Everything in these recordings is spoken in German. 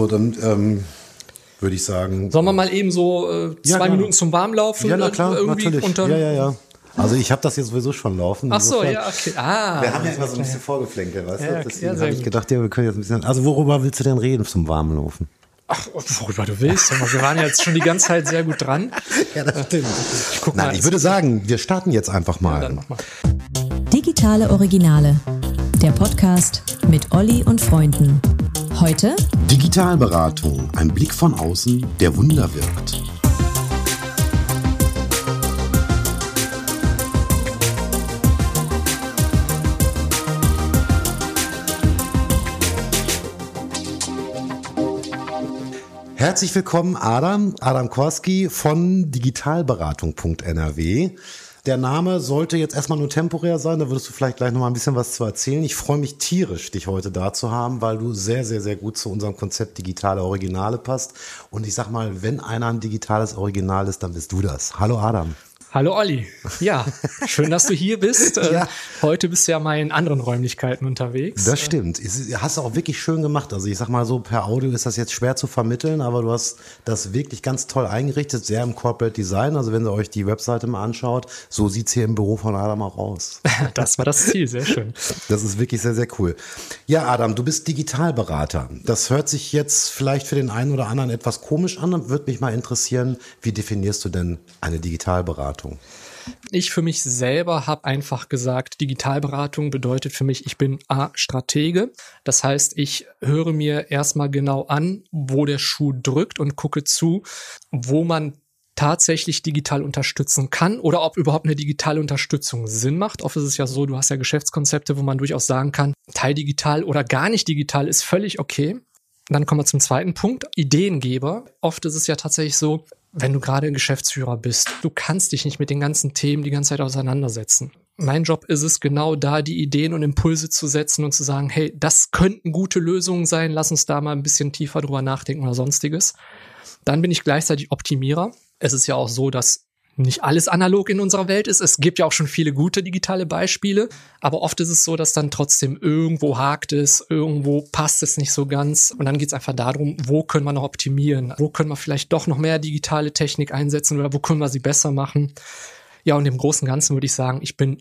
So, dann würde ich sagen. Sollen wir mal eben so 2 Minuten zum Warmlaufen? Ja, na klar, irgendwie natürlich. Ja. Also ich habe das jetzt sowieso schon laufen. Ach so, ja, okay. Wir haben ja immer so ein bisschen vorgeflänkelt, weißt du? Deswegen habe ich gedacht, wir können jetzt ein bisschen. Also worüber willst du denn reden zum Warmlaufen? Ach, worüber du willst. Wir waren ja jetzt schon die ganze Zeit sehr gut dran. Ja, das stimmt. Ich würde sagen, wir starten jetzt einfach mal. Ja, dann mach mal. Digitale Originale, der Podcast mit Olli und Freunden. Heute Digitalberatung, ein Blick von außen, der Wunder wirkt. Herzlich willkommen, Adam Korski von digitalberatung.nrw. Der Name sollte jetzt erstmal nur temporär sein, da würdest du vielleicht gleich noch mal ein bisschen was zu erzählen. Ich freue mich tierisch, dich heute da zu haben, weil du sehr, sehr, sehr gut zu unserem Konzept digitale Originale passt. Und ich sag mal, wenn einer ein digitales Original ist, dann bist du das. Hallo Adam. Hallo Olli. Ja, schön, dass du hier bist. Ja. Heute bist du ja mal in anderen Räumlichkeiten unterwegs. Das stimmt. Hast du auch wirklich schön gemacht. Also ich sag mal so, per Audio ist das jetzt schwer zu vermitteln, aber du hast das wirklich ganz toll eingerichtet, sehr im Corporate Design. Also wenn ihr euch die Webseite mal anschaut, so sieht's hier im Büro von Adam auch aus. Das war das Ziel, sehr schön. Das ist wirklich sehr, sehr cool. Ja, Adam, du bist Digitalberater. Das hört sich jetzt vielleicht für den einen oder anderen etwas komisch an und würde mich mal interessieren, wie definierst du denn eine Digitalberatung? Ich für mich selber habe einfach gesagt, Digitalberatung bedeutet für mich, ich bin Stratege. Das heißt, ich höre mir erstmal genau an, wo der Schuh drückt und gucke zu, wo man tatsächlich digital unterstützen kann oder ob überhaupt eine digitale Unterstützung Sinn macht. Oft ist es ja so, du hast ja Geschäftskonzepte, wo man durchaus sagen kann, teildigital oder gar nicht digital ist völlig okay. Dann kommen wir zum zweiten Punkt, Ideengeber. Oft ist es ja tatsächlich so, wenn du gerade Geschäftsführer bist, du kannst dich nicht mit den ganzen Themen die ganze Zeit auseinandersetzen. Mein Job ist es, genau da die Ideen und Impulse zu setzen und zu sagen, hey, das könnten gute Lösungen sein, lass uns da mal ein bisschen tiefer drüber nachdenken oder sonstiges. Dann bin ich gleichzeitig Optimierer. Es ist ja auch so, dass nicht alles analog in unserer Welt ist. Es gibt ja auch schon viele gute digitale Beispiele, aber oft ist es so, dass dann trotzdem irgendwo hakt es, irgendwo passt es nicht so ganz und dann geht es einfach darum, wo können wir noch optimieren, wo können wir vielleicht doch noch mehr digitale Technik einsetzen oder wo können wir sie besser machen. Ja, und im Großen und Ganzen würde ich sagen, ich bin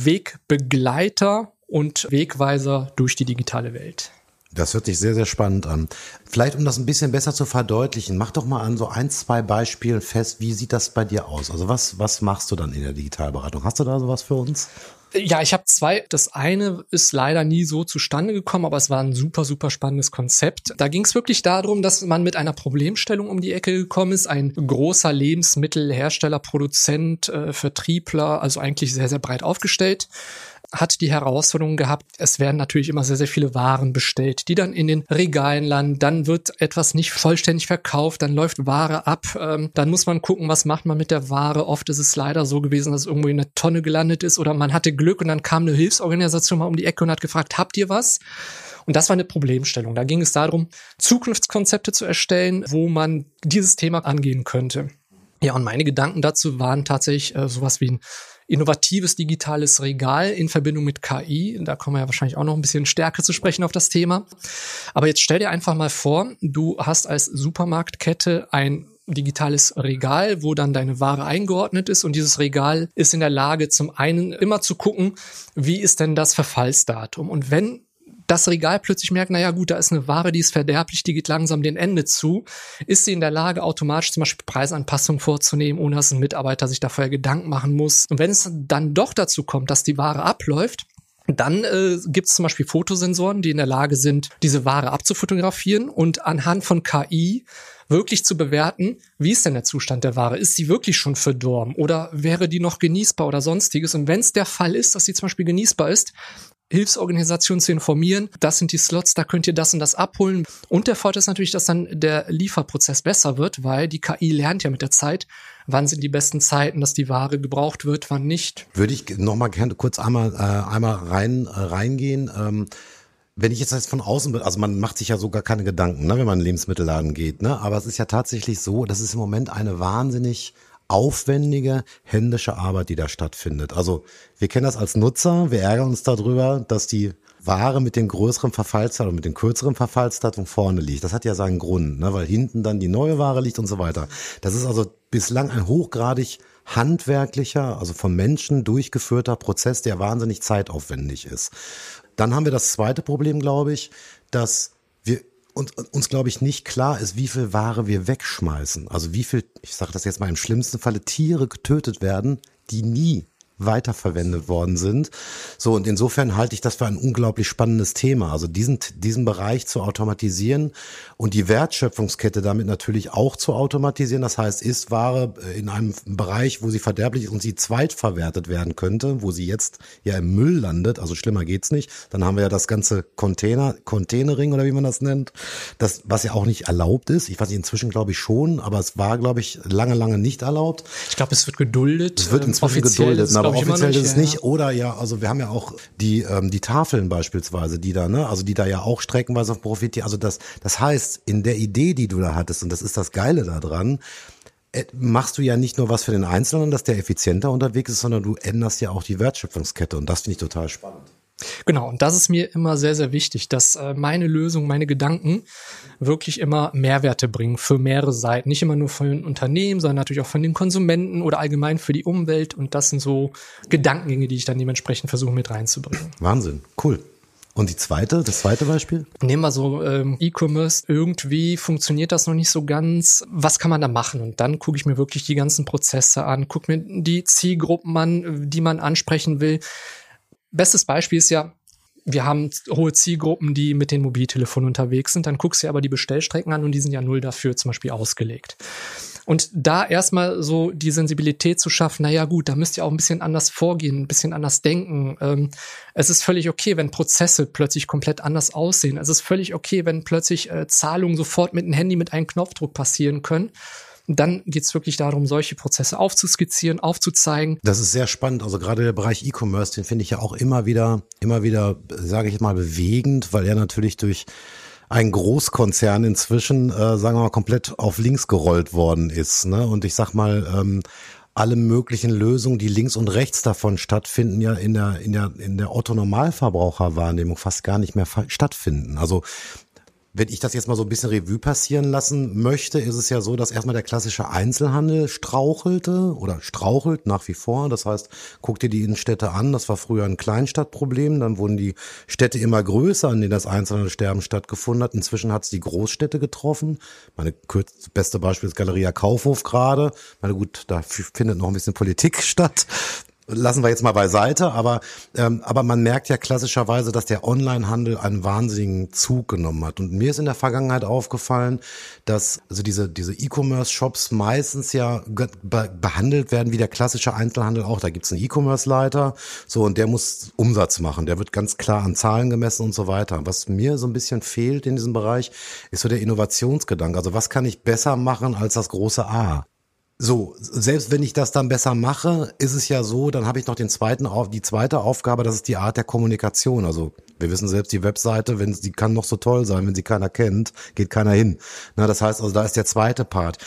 Wegbegleiter und Wegweiser durch die digitale Welt. Das hört sich sehr, sehr spannend an. Vielleicht, um das ein bisschen besser zu verdeutlichen, mach doch mal an so 1, 2 Beispielen fest, wie sieht das bei dir aus? Also was machst du dann in der Digitalberatung? Hast du da sowas für uns? Ja, ich habe 2. Das eine ist leider nie so zustande gekommen, aber es war ein super, super spannendes Konzept. Da ging es wirklich darum, dass man mit einer Problemstellung um die Ecke gekommen ist. Ein großer Lebensmittelhersteller, Produzent, Vertriebler, also eigentlich sehr, sehr breit aufgestellt, hat die Herausforderung gehabt, es werden natürlich immer sehr, sehr viele Waren bestellt, die dann in den Regalen landen, dann wird etwas nicht vollständig verkauft, dann läuft Ware ab, dann muss man gucken, was macht man mit der Ware. Oft ist es leider so gewesen, dass es irgendwo in einer Tonne gelandet ist oder man hatte Glück und dann kam eine Hilfsorganisation mal um die Ecke und hat gefragt, habt ihr was? Und das war eine Problemstellung. Da ging es darum, Zukunftskonzepte zu erstellen, wo man dieses Thema angehen könnte. Ja, und meine Gedanken dazu waren tatsächlich sowas wie ein innovatives digitales Regal in Verbindung mit KI. Da kommen wir ja wahrscheinlich auch noch ein bisschen stärker zu sprechen auf das Thema. Aber jetzt stell dir einfach mal vor, du hast als Supermarktkette ein digitales Regal, wo dann deine Ware eingeordnet ist und dieses Regal ist in der Lage, zum einen immer zu gucken, wie ist denn das Verfallsdatum? Und wenn das Regal plötzlich merkt, naja gut, da ist eine Ware, die ist verderblich, die geht langsam dem Ende zu, ist sie in der Lage, automatisch zum Beispiel Preisanpassungen vorzunehmen, ohne dass ein Mitarbeiter sich da vorher Gedanken machen muss. Und wenn es dann doch dazu kommt, dass die Ware abläuft, dann gibt es zum Beispiel Fotosensoren, die in der Lage sind, diese Ware abzufotografieren und anhand von KI wirklich zu bewerten, wie ist denn der Zustand der Ware? Ist sie wirklich schon verdorben oder wäre die noch genießbar oder sonstiges? Und wenn es der Fall ist, dass sie zum Beispiel genießbar ist, Hilfsorganisationen zu informieren, das sind die Slots, da könnt ihr das und das abholen. Und der Vorteil ist natürlich, dass dann der Lieferprozess besser wird, weil die KI lernt ja mit der Zeit, wann sind die besten Zeiten, dass die Ware gebraucht wird, wann nicht. Würde ich noch mal gerne kurz einmal reingehen. Wenn ich jetzt von außen, also man macht sich ja so gar keine Gedanken, ne, wenn man in den Lebensmittelladen geht, ne? Aber es ist ja tatsächlich so, das ist im Moment eine wahnsinnig aufwendige händische Arbeit, die da stattfindet. Also wir kennen das als Nutzer, wir ärgern uns darüber, dass die Ware mit den größeren Verfallsdatum und mit den kürzeren Verfallsdatum vorne liegt. Das hat ja seinen Grund, ne, weil hinten dann die neue Ware liegt und so weiter. Das ist also bislang ein hochgradig handwerklicher, also vom Menschen durchgeführter Prozess, der wahnsinnig zeitaufwendig ist. Dann haben wir das zweite Problem, glaube ich, dass wir uns, glaube ich, nicht klar ist, wie viel Ware wir wegschmeißen. Also wie viel, ich sage das jetzt mal im schlimmsten Falle, Tiere getötet werden, die nie weiterverwendet worden sind. So, und insofern halte ich das für ein unglaublich spannendes Thema. Also diesen Bereich zu automatisieren und die Wertschöpfungskette damit natürlich auch zu automatisieren. Das heißt, ist Ware in einem Bereich, wo sie verderblich ist und sie zweitverwertet werden könnte, wo sie jetzt ja im Müll landet, also schlimmer geht's nicht. Dann haben wir ja das ganze Containering oder wie man das nennt, das, was ja auch nicht erlaubt ist. Ich weiß nicht, inzwischen glaube ich schon, aber es war, glaube ich, lange nicht erlaubt. Ich glaube, es wird geduldet. Es wird inzwischen geduldet, aber offiziell ist es nicht. Oder ja, also wir haben ja auch die Tafeln beispielsweise, die da, ne, also die da ja auch streckenweise profitieren. Also das heißt, in der Idee, die du da hattest, und das ist das Geile daran, machst du ja nicht nur was für den Einzelnen, dass der effizienter unterwegs ist, sondern du änderst ja auch die Wertschöpfungskette, und das finde ich total spannend. Genau, und das ist mir immer sehr, sehr wichtig, dass meine Lösung, meine Gedanken wirklich immer Mehrwerte bringen für mehrere Seiten. Nicht immer nur von den Unternehmen, sondern natürlich auch von den Konsumenten oder allgemein für die Umwelt. Und das sind so Gedankengänge, die ich dann dementsprechend versuche mit reinzubringen. Wahnsinn, cool. Und das zweite Beispiel? Nehmen wir so E-Commerce, irgendwie funktioniert das noch nicht so ganz. Was kann man da machen? Und dann gucke ich mir wirklich die ganzen Prozesse an, gucke mir die Zielgruppen an, die man ansprechen will. Bestes Beispiel ist ja, wir haben hohe Zielgruppen, die mit den Mobiltelefonen unterwegs sind. Dann guckst du dir aber die Bestellstrecken an und die sind ja null dafür zum Beispiel ausgelegt. Und da erstmal so die Sensibilität zu schaffen, naja gut, da müsst ihr auch ein bisschen anders vorgehen, ein bisschen anders denken. Es ist völlig okay, wenn Prozesse plötzlich komplett anders aussehen. Es ist völlig okay, wenn plötzlich Zahlungen sofort mit dem Handy mit einem Knopfdruck passieren können. Und dann geht's wirklich darum, solche Prozesse aufzuskizzieren, aufzuzeigen. Das ist sehr spannend. Also gerade der Bereich E-Commerce, den finde ich ja auch immer wieder, sage ich mal, bewegend, weil er natürlich durch einen Großkonzern inzwischen, sagen wir mal, komplett auf links gerollt worden ist. Ne? Und ich sag mal, alle möglichen Lösungen, die links und rechts davon stattfinden, ja in der Otto-Normalverbraucherwahrnehmung fast gar nicht mehr stattfinden. Also wenn ich das jetzt mal so ein bisschen Revue passieren lassen möchte, ist es ja so, dass erstmal der klassische Einzelhandel strauchelt nach wie vor. Das heißt, guck dir die Innenstädte an, das war früher ein Kleinstadtproblem, dann wurden die Städte immer größer, an denen das Einzelhandelssterben stattgefunden hat. Inzwischen hat es die Großstädte getroffen. Meine beste Beispiel ist Galeria Kaufhof gerade. Meine gut, da findet noch ein bisschen Politik statt. Lassen wir jetzt mal beiseite, aber man merkt ja klassischerweise, dass der Onlinehandel einen wahnsinnigen Zug genommen hat. Und mir ist in der Vergangenheit aufgefallen, dass also diese E-Commerce-Shops meistens ja behandelt werden wie der klassische Einzelhandel auch. Da gibt's einen E-Commerce-Leiter, so, und der muss Umsatz machen. Der wird ganz klar an Zahlen gemessen und so weiter. Was mir so ein bisschen fehlt in diesem Bereich, ist so der Innovationsgedanke. Also was kann ich besser machen als das große A? So, selbst wenn ich das dann besser mache, ist es ja so, dann habe ich noch die zweite Aufgabe, das ist die Art der Kommunikation. Also wir wissen selbst, die Webseite, die kann noch so toll sein, wenn sie keiner kennt, geht keiner hin. Na, das heißt also, da ist der zweite Part.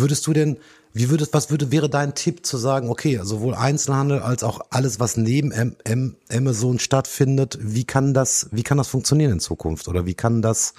Was wäre dein Tipp zu sagen, okay, sowohl Einzelhandel als auch alles, was neben Amazon stattfindet, wie kann das funktionieren in Zukunft? Oder wie kann das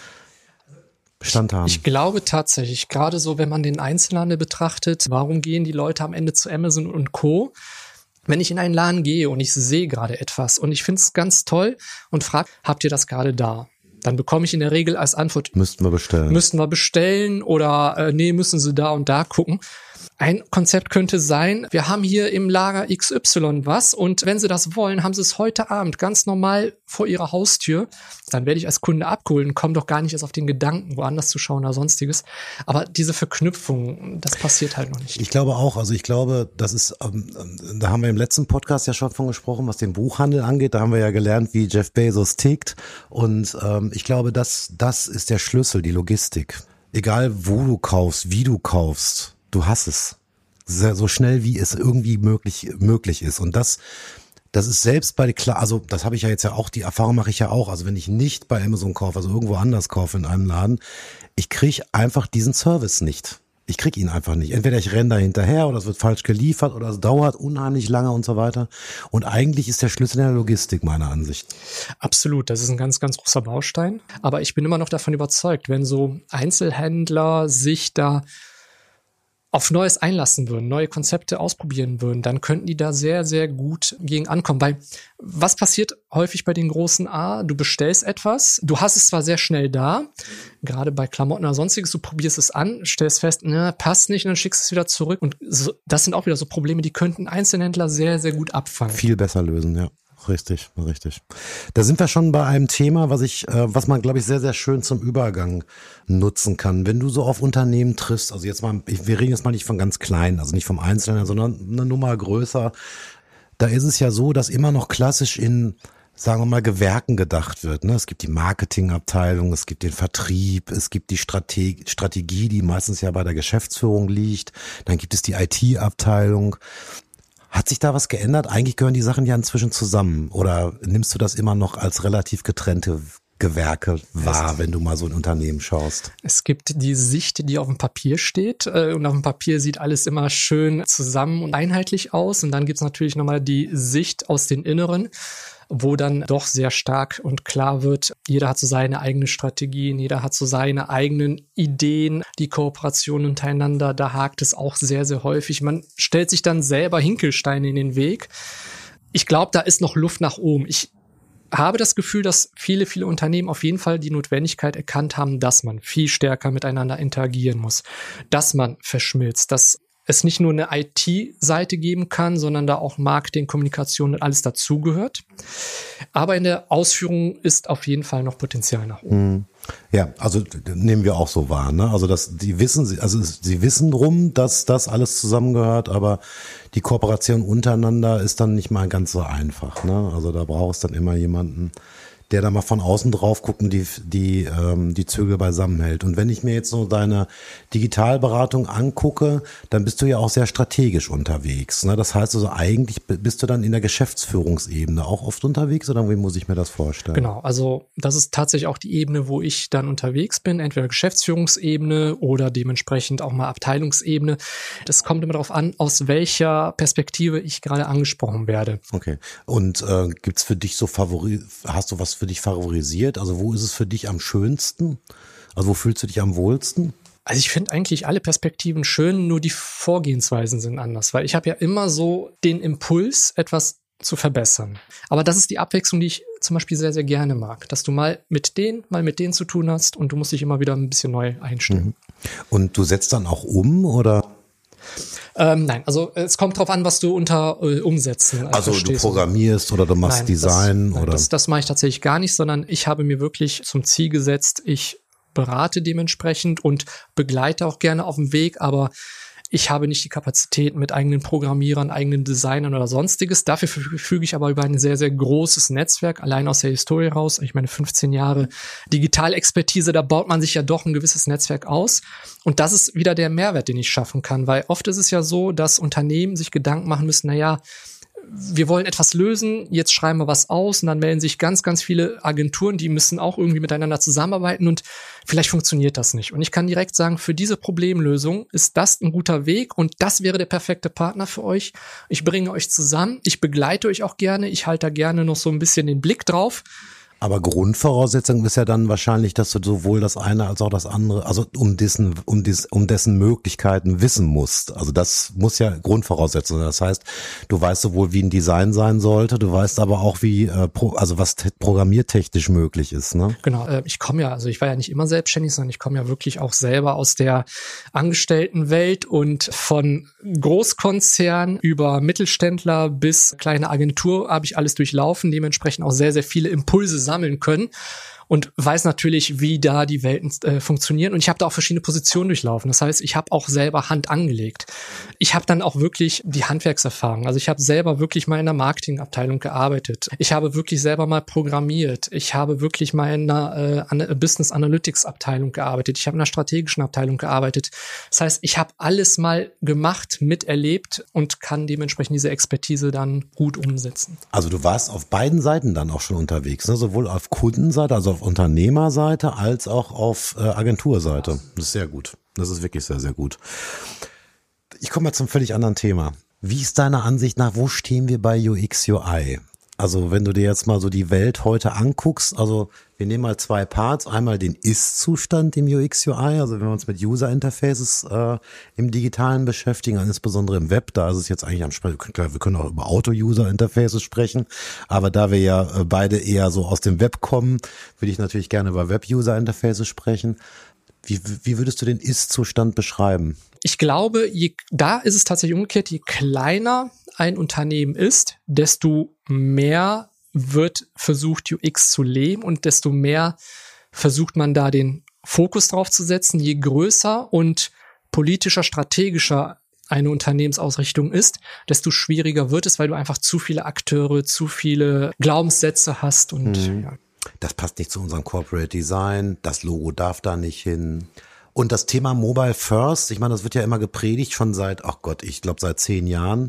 Bestand haben? Ich glaube tatsächlich, gerade so, wenn man den Einzelhandel betrachtet, warum gehen die Leute am Ende zu Amazon und Co.? Wenn ich in einen Laden gehe und ich sehe gerade etwas und ich finde es ganz toll und frage, habt ihr das gerade da? Dann bekomme ich in der Regel als Antwort, müssten wir bestellen oder nee, müssen Sie da und da gucken. Ein Konzept könnte sein, wir haben hier im Lager XY was und wenn Sie das wollen, haben Sie es heute Abend ganz normal vor Ihrer Haustür. Dann werde ich als Kunde abgeholt und komme doch gar nicht erst auf den Gedanken, woanders zu schauen oder sonstiges. Aber diese Verknüpfung, das passiert halt noch nicht. Ich glaube auch, das ist, da haben wir im letzten Podcast ja schon von gesprochen, was den Buchhandel angeht. Da haben wir ja gelernt, wie Jeff Bezos tickt. Und ich glaube, das ist der Schlüssel, die Logistik. Egal wo du kaufst, wie du kaufst, du hast es so schnell, wie es irgendwie möglich ist. Und das ist selbst also das habe ich ja jetzt ja auch, die Erfahrung mache ich ja auch. Also wenn ich nicht bei Amazon kaufe, also irgendwo anders kaufe in einem Laden, ich kriege einfach diesen Service nicht. Ich kriege ihn einfach nicht. Entweder ich renne da hinterher oder es wird falsch geliefert oder es dauert unheimlich lange und so weiter. Und eigentlich ist der Schlüssel in der Logistik meiner Ansicht. Absolut, das ist ein ganz, ganz großer Baustein. Aber ich bin immer noch davon überzeugt, wenn so Einzelhändler sich da auf Neues einlassen würden, neue Konzepte ausprobieren würden, dann könnten die da sehr, sehr gut gegen ankommen. Weil was passiert häufig bei den großen A? Du bestellst etwas, du hast es zwar sehr schnell da, gerade bei Klamotten oder sonstiges, du probierst es an, stellst fest, passt nicht und dann schickst du es wieder zurück. Und so, das sind auch wieder so Probleme, die könnten Einzelhändler sehr, sehr gut abfangen. Viel besser lösen, ja. Richtig. Da sind wir schon bei einem Thema, was man, glaube ich, sehr, sehr schön zum Übergang nutzen kann. Wenn du so auf Unternehmen triffst, also jetzt mal, wir reden jetzt mal nicht von ganz kleinen, also nicht vom Einzelnen, sondern eine Nummer größer. Da ist es ja so, dass immer noch klassisch in, sagen wir mal, Gewerken gedacht wird. Es gibt die Marketingabteilung, es gibt den Vertrieb, es gibt die Strategie, die meistens ja bei der Geschäftsführung liegt. Dann gibt es die IT-Abteilung. Hat sich da was geändert? Eigentlich gehören die Sachen ja inzwischen zusammen. Oder nimmst du das immer noch als relativ getrennte Gewerke wahr, wenn du mal so ein Unternehmen schaust? Es gibt die Sicht, die auf dem Papier steht. Und auf dem Papier sieht alles immer schön zusammen und einheitlich aus. Und dann gibt es natürlich nochmal die Sicht aus den Inneren, wo dann doch sehr stark und klar wird, jeder hat so seine eigenen Strategien, jeder hat so seine eigenen Ideen, die Kooperation untereinander, da hakt es auch sehr, sehr häufig. Man stellt sich dann selber Hinkelsteine in den Weg. Ich glaube, da ist noch Luft nach oben. Ich habe das Gefühl, dass viele, viele Unternehmen auf jeden Fall die Notwendigkeit erkannt haben, dass man viel stärker miteinander interagieren muss, dass man verschmilzt, dass es nicht nur eine IT-Seite geben kann, sondern da auch Marketing, Kommunikation und alles dazugehört. Aber in der Ausführung ist auf jeden Fall noch Potenzial nach oben. Ja, also nehmen wir auch so wahr, ne? Also sie wissen drum, dass das alles zusammengehört, aber die Kooperation untereinander ist dann nicht mal ganz so einfach, ne? Also da brauchst dann immer jemanden, der da mal von außen drauf guckt und die Zügel beisammen hält. Und wenn ich mir jetzt so deine Digitalberatung angucke, dann bist du ja auch sehr strategisch unterwegs, ne? Das heißt also, eigentlich bist du dann in der Geschäftsführungsebene auch oft unterwegs, oder wie muss ich mir das vorstellen? Genau, also das ist tatsächlich auch die Ebene, wo ich dann unterwegs bin, entweder Geschäftsführungsebene oder dementsprechend auch mal Abteilungsebene. Das kommt immer darauf an, aus welcher Perspektive ich gerade angesprochen werde. Okay. Und gibt's für dich so hast du was für dich favorisiert? Also wo ist es für dich am schönsten? Also wo fühlst du dich am wohlsten? Also ich finde eigentlich alle Perspektiven schön, nur die Vorgehensweisen sind anders, weil ich habe ja immer so den Impuls, etwas zu verbessern. Aber das ist die Abwechslung, die ich zum Beispiel sehr, sehr gerne mag, dass du mal mit denen zu tun hast und du musst dich immer wieder ein bisschen neu einstellen. Und du setzt dann auch um, oder? Nein, also es kommt drauf an, was du unter Umsetzen verstehst. Du programmierst oder du machst Design? Das mache ich tatsächlich gar nicht, sondern ich habe mir wirklich zum Ziel gesetzt, ich berate dementsprechend und begleite auch gerne auf dem Weg, aber ich habe nicht die Kapazität mit eigenen Programmierern, eigenen Designern oder sonstiges. Dafür verfüge ich aber über ein sehr, sehr großes Netzwerk, allein aus der Historie raus. Ich meine, 15 Jahre Digitalexpertise, da baut man sich ja doch ein gewisses Netzwerk aus. Und das ist wieder der Mehrwert, den ich schaffen kann, weil oft ist es ja so, dass Unternehmen sich Gedanken machen müssen, wir wollen etwas lösen, jetzt schreiben wir was aus und dann melden sich ganz, ganz viele Agenturen, die müssen auch irgendwie miteinander zusammenarbeiten und vielleicht funktioniert das nicht. Und ich kann direkt sagen, für diese Problemlösung ist das ein guter Weg und das wäre der perfekte Partner für euch. Ich bringe euch zusammen, ich begleite euch auch gerne, ich halte da gerne noch so ein bisschen den Blick drauf. Aber Grundvoraussetzung ist ja dann wahrscheinlich, dass du sowohl das eine als auch das andere, also um dessen Möglichkeiten wissen musst. Also das muss ja Grundvoraussetzung sein. Das heißt, du weißt sowohl, wie ein Design sein sollte, du weißt aber auch, was programmiertechnisch möglich ist, ne? Genau, ich war ja nicht immer selbstständig, sondern ich komme ja wirklich auch selber aus der Angestelltenwelt und von Großkonzern über Mittelständler bis kleine Agentur habe ich alles durchlaufen, dementsprechend auch sehr, sehr viele Impulse sammeln können und weiß natürlich, wie da die Welten funktionieren. Und ich habe da auch verschiedene Positionen durchlaufen. Das heißt, ich habe auch selber Hand angelegt. Ich habe dann auch wirklich die Handwerkserfahrung. Also ich habe selber wirklich mal in der Marketingabteilung gearbeitet. Ich habe wirklich selber mal programmiert. Ich habe wirklich mal in einer Business Analytics Abteilung gearbeitet. Ich habe in einer strategischen Abteilung gearbeitet. Das heißt, ich habe alles mal gemacht, miterlebt und kann dementsprechend diese Expertise dann gut umsetzen. Also du warst auf beiden Seiten dann auch schon unterwegs, ne? Sowohl auf Kundenseite, also Unternehmerseite als auch auf Agenturseite. Das ist sehr gut. Das ist wirklich sehr, sehr gut. Ich komme mal zum völlig anderen Thema. Wie ist deiner Ansicht nach, wo stehen wir bei UX, UI? Also wenn du dir jetzt mal so die Welt heute anguckst, also wir nehmen mal 2 Parts, einmal den Ist-Zustand im UX, UI, also wenn wir uns mit User-Interfaces im Digitalen beschäftigen, insbesondere im Web, da ist es jetzt eigentlich am Sprechen, wir können auch über Auto-User-Interfaces sprechen, aber da wir ja beide eher so aus dem Web kommen, würde ich natürlich gerne über Web-User-Interfaces sprechen. Wie würdest du den Ist-Zustand beschreiben? Ich glaube, da ist es tatsächlich umgekehrt, je kleiner ein Unternehmen ist, desto mehr wird versucht, UX zu leben und desto mehr versucht man da den Fokus drauf zu setzen. Je größer und politischer, strategischer eine Unternehmensausrichtung ist, desto schwieriger wird es, weil du einfach zu viele Akteure, zu viele Glaubenssätze hast und ja. Das passt nicht zu unserem Corporate Design, das Logo darf da nicht hin. Und das Thema Mobile First, ich meine, das wird ja immer gepredigt schon seit, ich glaube seit 10 Jahren.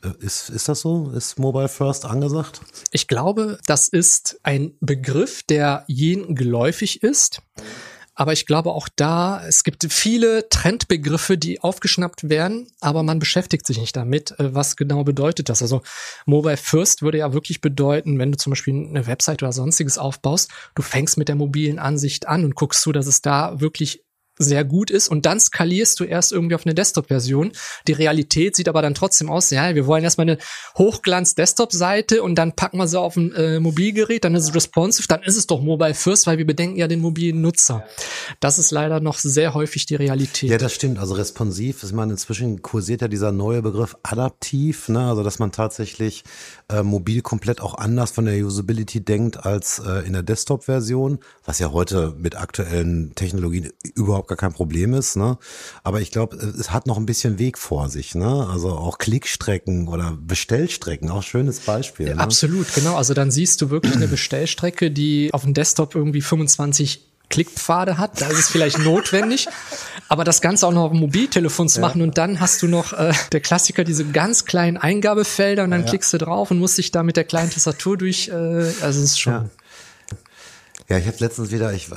Ist das so? Ist Mobile First angesagt? Ich glaube, das ist ein Begriff, der jedem geläufig ist. Aber ich glaube auch es gibt viele Trendbegriffe, die aufgeschnappt werden, aber man beschäftigt sich nicht damit, was genau bedeutet das. Also Mobile First würde ja wirklich bedeuten, wenn du zum Beispiel eine Website oder sonstiges aufbaust, du fängst mit der mobilen Ansicht an und guckst zu, dass es da wirklich sehr gut ist und dann skalierst du erst irgendwie auf eine Desktop-Version. Die Realität sieht aber dann trotzdem aus, ja, wir wollen erstmal eine Hochglanz-Desktop-Seite und dann packen wir sie auf ein Mobilgerät, dann ist es responsive, dann ist es doch Mobile First, weil wir bedenken ja den mobilen Nutzer. Das ist leider noch sehr häufig die Realität. Ja, das stimmt, also responsiv, ich meine, inzwischen kursiert ja dieser neue Begriff adaptiv, ne, also dass man tatsächlich mobil komplett auch anders von der Usability denkt als in der Desktop-Version, was ja heute mit aktuellen Technologien überhaupt gar kein Problem ist, ne? Aber ich glaube, es hat noch ein bisschen Weg vor sich, ne? Also auch Klickstrecken oder Bestellstrecken, auch schönes Beispiel. Ja, ne? Absolut, genau. Also dann siehst du wirklich eine Bestellstrecke, die auf dem Desktop irgendwie 25 Klickpfade hat. Da ist es vielleicht notwendig, aber das Ganze auch noch auf dem Mobiltelefon zu machen und dann hast du noch der Klassiker, diese ganz kleinen Eingabefelder und dann klickst du drauf und musst dich da mit der kleinen Tastatur durch, also es ist schon... Ja, ich habe letztens wieder, ich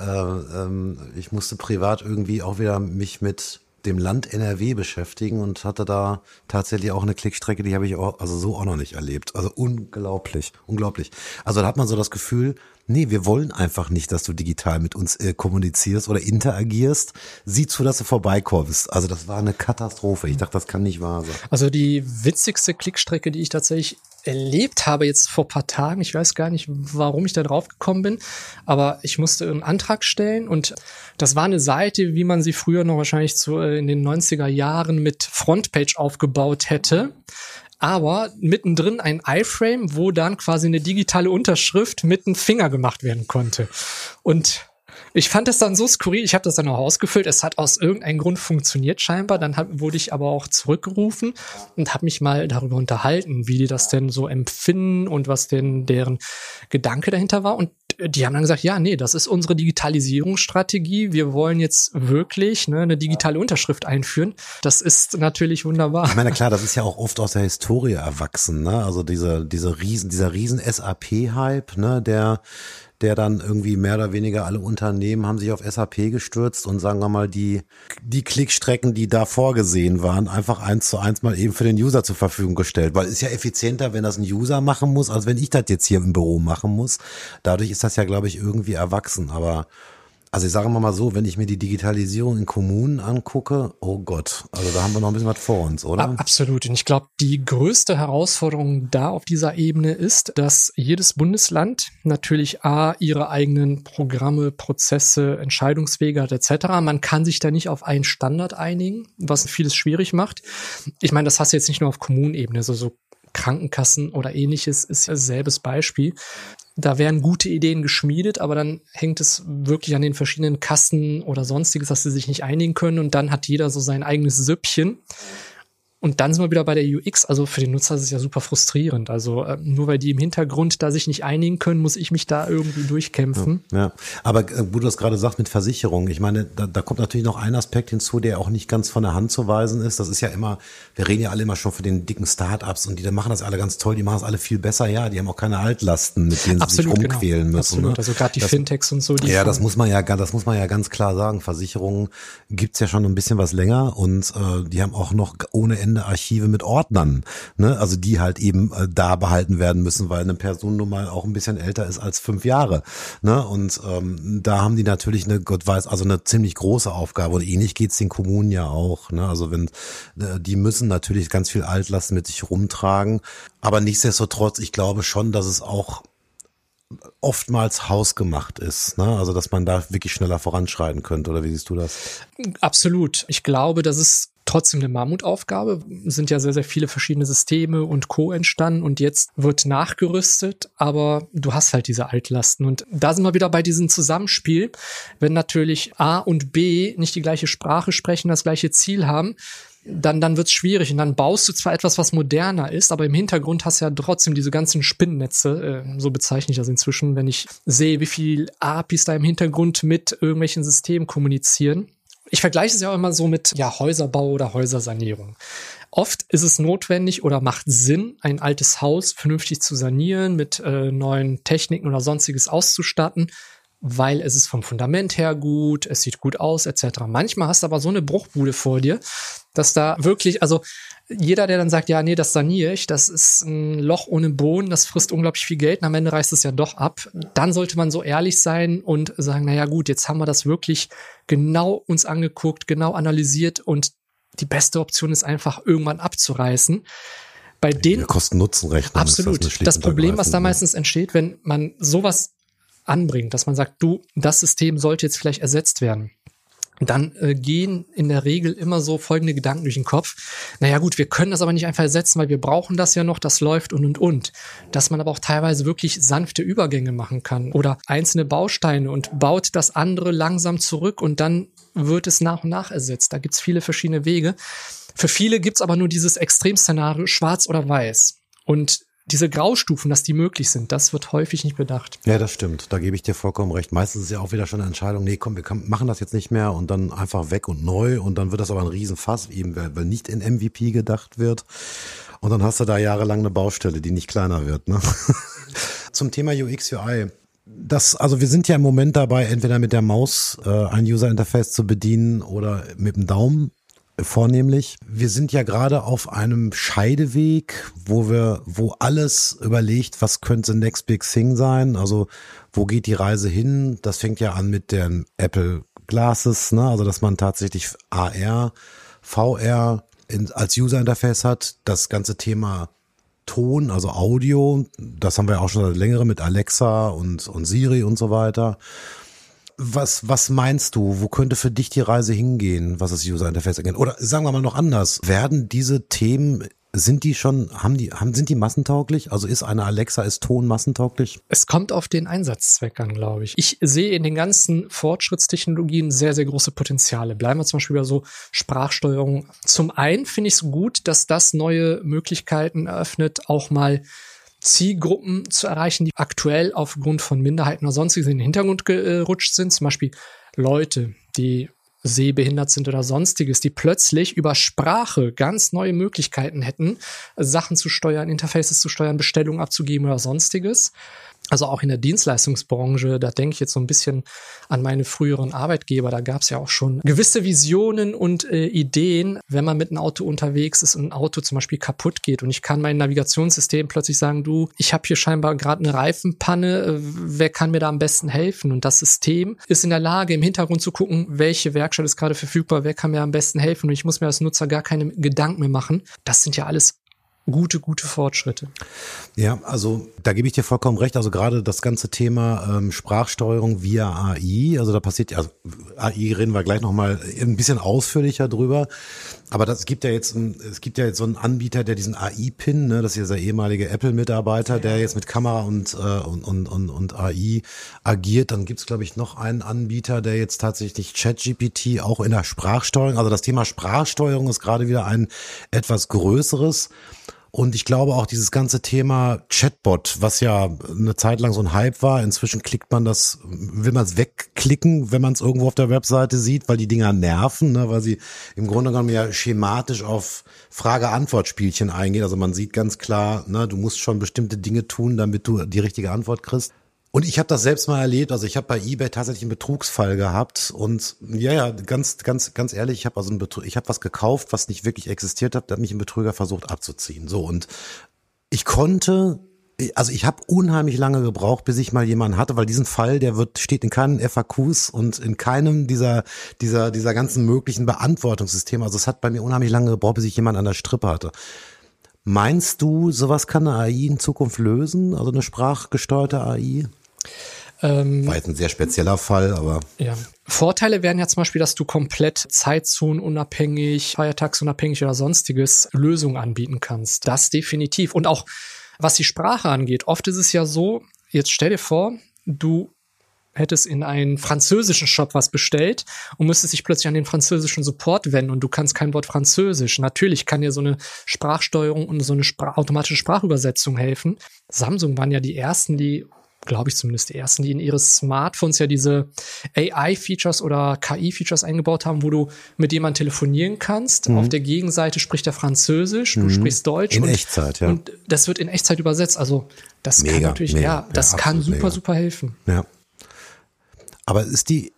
musste privat irgendwie auch wieder mich mit dem Land NRW beschäftigen und hatte da tatsächlich auch eine Klickstrecke, die habe ich auch, also so auch noch nicht erlebt. Also unglaublich. Also da hat man so das Gefühl, nee, wir wollen einfach nicht, dass du digital mit uns kommunizierst oder interagierst. Sieh zu, dass du vorbeikommst. Also das war eine Katastrophe. Ich dachte, das kann nicht wahr sein. Also die witzigste Klickstrecke, die ich tatsächlich erlebt habe jetzt vor ein paar Tagen, ich weiß gar nicht, warum ich da drauf gekommen bin, aber ich musste einen Antrag stellen und das war eine Seite, wie man sie früher noch wahrscheinlich in den 90er Jahren mit Frontpage aufgebaut hätte. Aber mittendrin ein iFrame, wo dann quasi eine digitale Unterschrift mit einem Finger gemacht werden konnte. Und ich fand das dann so skurril, ich habe das dann auch ausgefüllt, es hat aus irgendeinem Grund funktioniert scheinbar, dann wurde ich aber auch zurückgerufen und habe mich mal darüber unterhalten, wie die das denn so empfinden und was denn deren Gedanke dahinter war und die haben dann gesagt, ja, nee, das ist unsere Digitalisierungsstrategie, wir wollen jetzt wirklich eine digitale Unterschrift einführen, das ist natürlich wunderbar. Ich meine, klar, das ist ja auch oft aus der Historie erwachsen, ne? Also dieser riesen SAP-Hype, ne, der dann irgendwie mehr oder weniger alle Unternehmen haben sich auf SAP gestürzt und sagen wir mal die Klickstrecken, die da vorgesehen waren, einfach 1:1 mal eben für den User zur Verfügung gestellt, weil es ist ja effizienter, wenn das ein User machen muss, als wenn ich das jetzt hier im Büro machen muss. Dadurch ist das ja, glaube ich, irgendwie erwachsen, aber also ich sage mal so, wenn ich mir die Digitalisierung in Kommunen angucke, oh Gott, also da haben wir noch ein bisschen was vor uns, oder? Absolut. Und ich glaube, die größte Herausforderung da auf dieser Ebene ist, dass jedes Bundesland natürlich ihre eigenen Programme, Prozesse, Entscheidungswege hat etc. Man kann sich da nicht auf einen Standard einigen, was vieles schwierig macht. Ich meine, das hast du jetzt nicht nur auf Kommunenebene, also so Krankenkassen oder ähnliches ist ja selbes Beispiel. Da werden gute Ideen geschmiedet, aber dann hängt es wirklich an den verschiedenen Kassen oder sonstiges, dass sie sich nicht einigen können und dann hat jeder so sein eigenes Süppchen. Und dann sind wir wieder bei der UX. Also für den Nutzer ist es ja super frustrierend. Also nur weil die im Hintergrund da sich nicht einigen können, muss ich mich da irgendwie durchkämpfen. Ja. Aber wo du das gerade sagst mit Versicherung, ich meine, da kommt natürlich noch ein Aspekt hinzu, der auch nicht ganz von der Hand zu weisen ist. Das ist ja immer, wir reden ja alle immer schon von den dicken Startups und die machen das alle ganz toll, die machen das alle viel besser. Ja, die haben auch keine Altlasten, mit denen sie sich rumquälen müssen. Absolut. Ne? Also gerade die Fintechs und so. Das muss man ja ganz klar sagen. Versicherungen gibt's ja schon ein bisschen was länger und die haben auch noch ohne Ende Archive mit Ordnern, ne? Also die halt eben da behalten werden müssen, weil eine Person nun mal auch ein bisschen älter ist als 5 Jahre, ne? Und da haben die natürlich eine ziemlich große Aufgabe und ähnlich geht's den Kommunen ja auch, ne? Also die müssen natürlich ganz viel Altlasten mit sich rumtragen, aber nichtsdestotrotz, ich glaube schon, dass es auch oftmals hausgemacht ist, ne? Also dass man da wirklich schneller voranschreiten könnte, oder wie siehst du das? Absolut. Ich glaube, das ist trotzdem eine Mammutaufgabe. Es sind ja sehr, sehr viele verschiedene Systeme und Co. entstanden und jetzt wird nachgerüstet, aber du hast halt diese Altlasten und da sind wir wieder bei diesem Zusammenspiel. Wenn natürlich A und B nicht die gleiche Sprache sprechen, das gleiche Ziel haben, dann wird's schwierig und dann baust du zwar etwas, was moderner ist, aber im Hintergrund hast du ja trotzdem diese ganzen Spinnennetze, so bezeichne ich das inzwischen, wenn ich sehe, wie viel APIs da im Hintergrund mit irgendwelchen Systemen kommunizieren. Ich vergleiche es ja auch immer so mit Häuserbau oder Häusersanierung. Oft ist es notwendig oder macht Sinn, ein altes Haus vernünftig zu sanieren, mit neuen Techniken oder sonstiges auszustatten, weil es ist vom Fundament her gut, es sieht gut aus, etc. Manchmal hast du aber so eine Bruchbude vor dir, dass da wirklich, also jeder, der dann sagt, ja, nee, das saniere ich, das ist ein Loch ohne Boden, das frisst unglaublich viel Geld und am Ende reißt es ja doch ab. Dann sollte man so ehrlich sein und sagen, naja gut, jetzt haben wir das wirklich genau uns angeguckt, genau analysiert und die beste Option ist einfach irgendwann abzureißen. Bei den Kosten-Nutzen-Rechnung. Absolut. Das Problem, was da meistens entsteht, wenn man sowas anbringt, dass man sagt, das System sollte jetzt vielleicht ersetzt werden. Dann gehen in der Regel immer so folgende Gedanken durch den Kopf. Naja gut, wir können das aber nicht einfach ersetzen, weil wir brauchen das ja noch, das läuft und. Dass man aber auch teilweise wirklich sanfte Übergänge machen kann oder einzelne Bausteine und baut das andere langsam zurück und dann wird es nach und nach ersetzt. Da gibt's viele verschiedene Wege. Für viele gibt's aber nur dieses Extremszenario, schwarz oder weiß. Und diese Graustufen, dass die möglich sind, das wird häufig nicht bedacht. Ja, das stimmt. Da gebe ich dir vollkommen recht. Meistens ist ja auch wieder schon eine Entscheidung, nee, komm, machen das jetzt nicht mehr und dann einfach weg und neu und dann wird das aber ein Riesenfass, eben weil nicht in MVP gedacht wird. Und dann hast du da jahrelang eine Baustelle, die nicht kleiner wird, ne? Zum Thema UX, UI. Also wir sind ja im Moment dabei, entweder mit der Maus ein User-Interface zu bedienen oder mit dem Daumen. Vornehmlich. Wir sind ja gerade auf einem Scheideweg, wo alles überlegt, was könnte Next Big Thing sein? Also, wo geht die Reise hin? Das fängt ja an mit den Apple Glasses, ne? Also, dass man tatsächlich AR, VR als User Interface hat. Das ganze Thema Ton, also Audio, das haben wir ja auch schon seit längerem mit Alexa und Siri und so weiter. Was meinst du, wo könnte für dich die Reise hingehen, was das User Interface angeht? Oder sagen wir mal noch anders, werden diese Themen, sind die massentauglich? Also ist Ton massentauglich? Es kommt auf den Einsatzzweck an, glaube ich. Ich sehe in den ganzen Fortschrittstechnologien sehr, sehr große Potenziale. Bleiben wir zum Beispiel bei so Sprachsteuerung. Zum einen finde ich es gut, dass das neue Möglichkeiten eröffnet, auch mal Zielgruppen zu erreichen, die aktuell aufgrund von Minderheiten oder sonstiges in den Hintergrund gerutscht sind. Zum Beispiel Leute, die sehbehindert sind oder sonstiges, die plötzlich über Sprache ganz neue Möglichkeiten hätten, Sachen zu steuern, Interfaces zu steuern, Bestellungen abzugeben oder sonstiges. Also auch in der Dienstleistungsbranche, da denke ich jetzt so ein bisschen an meine früheren Arbeitgeber, da gab es ja auch schon gewisse Visionen und Ideen, wenn man mit einem Auto unterwegs ist und ein Auto zum Beispiel kaputt geht und ich kann mein Navigationssystem plötzlich sagen, ich habe hier scheinbar gerade eine Reifenpanne, wer kann mir da am besten helfen? Und das System ist in der Lage, im Hintergrund zu gucken, welche Werkstatt ist gerade verfügbar, wer kann mir am besten helfen und ich muss mir als Nutzer gar keine Gedanken mehr machen. Das sind ja alles gute Fortschritte. Ja, also da gebe ich dir vollkommen recht. Also gerade das ganze Thema Sprachsteuerung via AI, also da passiert, also AI reden wir gleich nochmal ein bisschen ausführlicher drüber. Aber es gibt ja jetzt so einen Anbieter, der diesen AI-Pin, ne, das ist ja der ehemalige Apple-Mitarbeiter, der jetzt mit Kamera und AI agiert. Dann gibt es, glaube ich, noch einen Anbieter, der jetzt tatsächlich ChatGPT auch in der Sprachsteuerung, also das Thema Sprachsteuerung ist gerade wieder ein etwas größeres. Und ich glaube auch dieses ganze Thema Chatbot, was ja eine Zeit lang so ein Hype war, inzwischen will man es wegklicken, wenn man es irgendwo auf der Webseite sieht, weil die Dinger nerven, ne, weil sie im Grunde genommen ja schematisch auf Frage-Antwort-Spielchen eingehen. Also man sieht ganz klar, ne, du musst schon bestimmte Dinge tun, damit du die richtige Antwort kriegst. Und ich habe das selbst mal erlebt, also ich habe bei eBay tatsächlich einen Betrugsfall gehabt und ja, ganz ehrlich, ich habe was gekauft, was nicht wirklich existiert hat, da hat mich ein Betrüger versucht abzuziehen. So, und ich habe unheimlich lange gebraucht, bis ich mal jemanden hatte, weil diesen Fall, steht in keinen FAQs und in keinem dieser ganzen möglichen Beantwortungssysteme. Also es hat bei mir unheimlich lange gebraucht, bis ich jemanden an der Strippe hatte. Meinst du, sowas kann eine AI in Zukunft lösen? Also eine sprachgesteuerte AI? War jetzt ein sehr spezieller Fall, aber... Ja. Vorteile wären ja zum Beispiel, dass du komplett zeitzonenunabhängig, feiertagsunabhängig oder sonstiges Lösungen anbieten kannst. Das definitiv. Und auch was die Sprache angeht, oft ist es ja so, jetzt stell dir vor, du hättest in einen französischen Shop was bestellt und müsstest dich plötzlich an den französischen Support wenden und du kannst kein Wort Französisch. Natürlich kann dir so eine Sprachsteuerung und so eine automatische Sprachübersetzung helfen. Samsung waren ja die ersten, die in ihre Smartphones ja diese AI-Features oder KI-Features eingebaut haben, wo du mit jemandem telefonieren kannst. Auf der Gegenseite spricht er Französisch, du sprichst Deutsch. In Echtzeit, ja. Und das wird in Echtzeit übersetzt. Also das kann natürlich, das kann super helfen. Ja. Aber ist die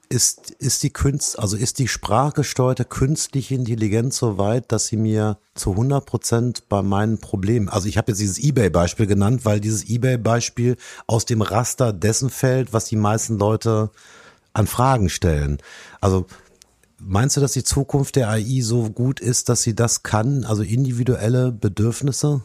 sprachgesteuerte künstliche Intelligenz so weit, dass sie mir zu 100% bei meinen Problemen, also ich habe jetzt dieses eBay-Beispiel genannt, weil dieses eBay-Beispiel aus dem Raster dessen fällt, was die meisten Leute an Fragen stellen. Also meinst du, dass die Zukunft der AI so gut ist, dass sie das kann, also individuelle Bedürfnisse?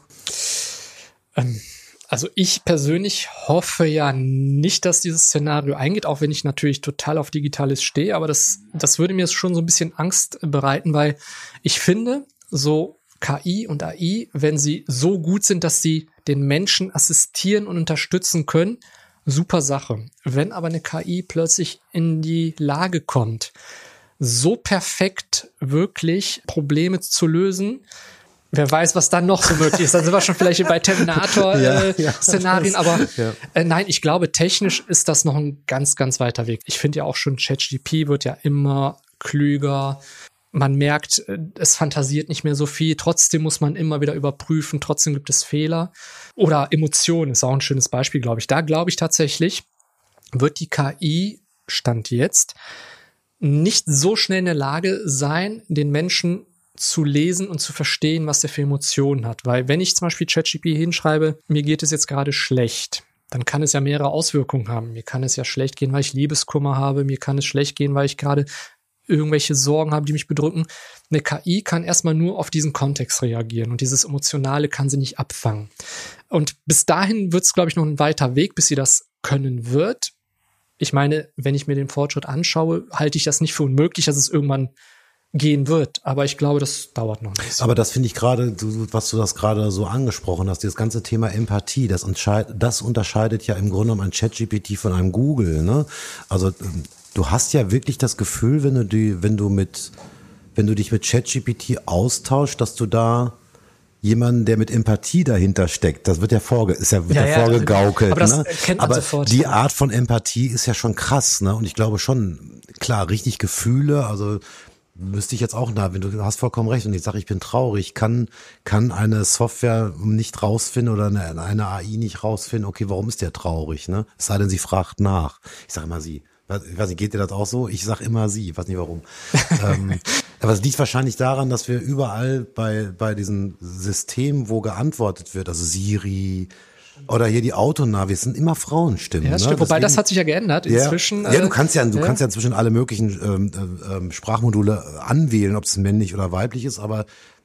Also ich persönlich hoffe ja nicht, dass dieses Szenario eingeht, auch wenn ich natürlich total auf Digitales stehe, aber das würde mir schon so ein bisschen Angst bereiten, weil ich finde, so KI und AI, wenn sie so gut sind, dass sie den Menschen assistieren und unterstützen können, super Sache. Wenn aber eine KI plötzlich in die Lage kommt, so perfekt wirklich Probleme zu lösen, wer weiß, was dann noch so möglich ist. Dann sind wir schon vielleicht bei Terminator-Szenarien. Aber nein, ich glaube, technisch ist das noch ein ganz, ganz weiter Weg. Ich finde ja auch schon, ChatGPT wird ja immer klüger. Man merkt, es fantasiert nicht mehr so viel. Trotzdem muss man immer wieder überprüfen. Trotzdem gibt es Fehler. Oder Emotionen ist auch ein schönes Beispiel, glaube ich. Da glaube ich tatsächlich, wird die KI, Stand jetzt, nicht so schnell in der Lage sein, den Menschen zu lesen und zu verstehen, was der für Emotionen hat. Weil wenn ich zum Beispiel ChatGPT hinschreibe, mir geht es jetzt gerade schlecht, dann kann es ja mehrere Auswirkungen haben. Mir kann es ja schlecht gehen, weil ich Liebeskummer habe. Mir kann es schlecht gehen, weil ich gerade irgendwelche Sorgen habe, die mich bedrücken. Eine KI kann erstmal nur auf diesen Kontext reagieren und dieses Emotionale kann sie nicht abfangen. Und bis dahin wird es, glaube ich, noch ein weiter Weg, bis sie das können wird. Ich meine, wenn ich mir den Fortschritt anschaue, halte ich das nicht für unmöglich, dass es irgendwann gehen wird, aber ich glaube, das dauert noch ein bisschen. Aber das finde ich gerade, was du das gerade so angesprochen hast, dieses ganze Thema Empathie, das unterscheidet ja im Grunde genommen ein ChatGPT von einem Google, ne? Also du hast ja wirklich das Gefühl, wenn du dich mit ChatGPT austauschst, dass du da jemanden, der mit Empathie dahinter steckt, das wird ja vorgegaukelt. Aber das kennt man sofort. Die Art von Empathie ist ja schon krass, ne? Und ich glaube schon, klar, richtig Gefühle, also müsste ich jetzt auch du hast vollkommen recht und ich sage, ich bin traurig, kann eine Software nicht rausfinden oder eine AI nicht rausfinden, okay, warum ist der traurig, ne? Es sei denn, sie fragt nach. Ich sage immer sie. Ich weiß nicht, geht dir das auch so? Ich sage immer sie, ich weiß nicht warum. Aber es liegt wahrscheinlich daran, dass wir überall bei diesen Systemen, wo geantwortet wird, also Siri oder hier die Autonavis, sind immer Frauenstimmen. Ja, stimmt. Ne? Wobei, das hat sich ja geändert inzwischen. Ja, du kannst ja inzwischen alle möglichen Sprachmodule anwählen, ob es männlich oder weiblich ist, aber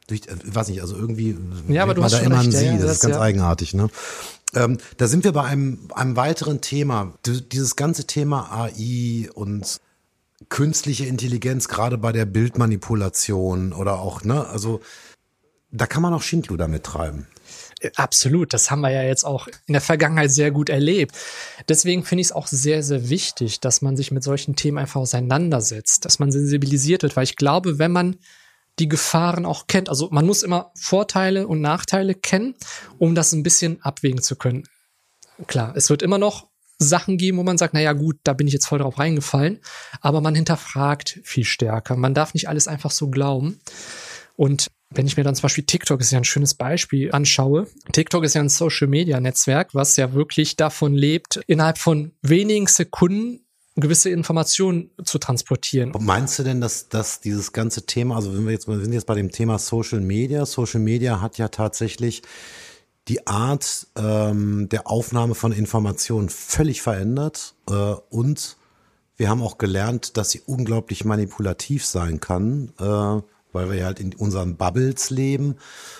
ich weiß nicht, also irgendwie ja, aber du hast da schon immer recht, ein Sie, ja, das ist ganz eigenartig, ne? Da sind wir bei einem weiteren Thema. Dieses ganze Thema AI und künstliche Intelligenz, gerade bei der Bildmanipulation oder auch, ne, also da kann man auch Schindluder mit treiben. Absolut, das haben wir ja jetzt auch in der Vergangenheit sehr gut erlebt. Deswegen finde ich es auch sehr, sehr wichtig, dass man sich mit solchen Themen einfach auseinandersetzt, dass man sensibilisiert wird, weil ich glaube, wenn man die Gefahren auch kennt, also man muss immer Vorteile und Nachteile kennen, um das ein bisschen abwägen zu können. Klar, es wird immer noch Sachen geben, wo man sagt, naja gut, da bin ich jetzt voll drauf reingefallen, aber man hinterfragt viel stärker. Man darf nicht alles einfach so glauben. Und wenn ich mir dann zum Beispiel TikTok, ist ja ein schönes Beispiel, anschaue. TikTok ist ja ein Social-Media-Netzwerk, was ja wirklich davon lebt, innerhalb von wenigen Sekunden gewisse Informationen zu transportieren. Meinst du denn, dass dieses ganze Thema, also wir sind jetzt bei dem Thema Social Media hat ja tatsächlich die Art der Aufnahme von Informationen völlig verändert und wir haben auch gelernt, dass sie unglaublich manipulativ sein kann, weil wir ja halt in unseren Bubbles leben,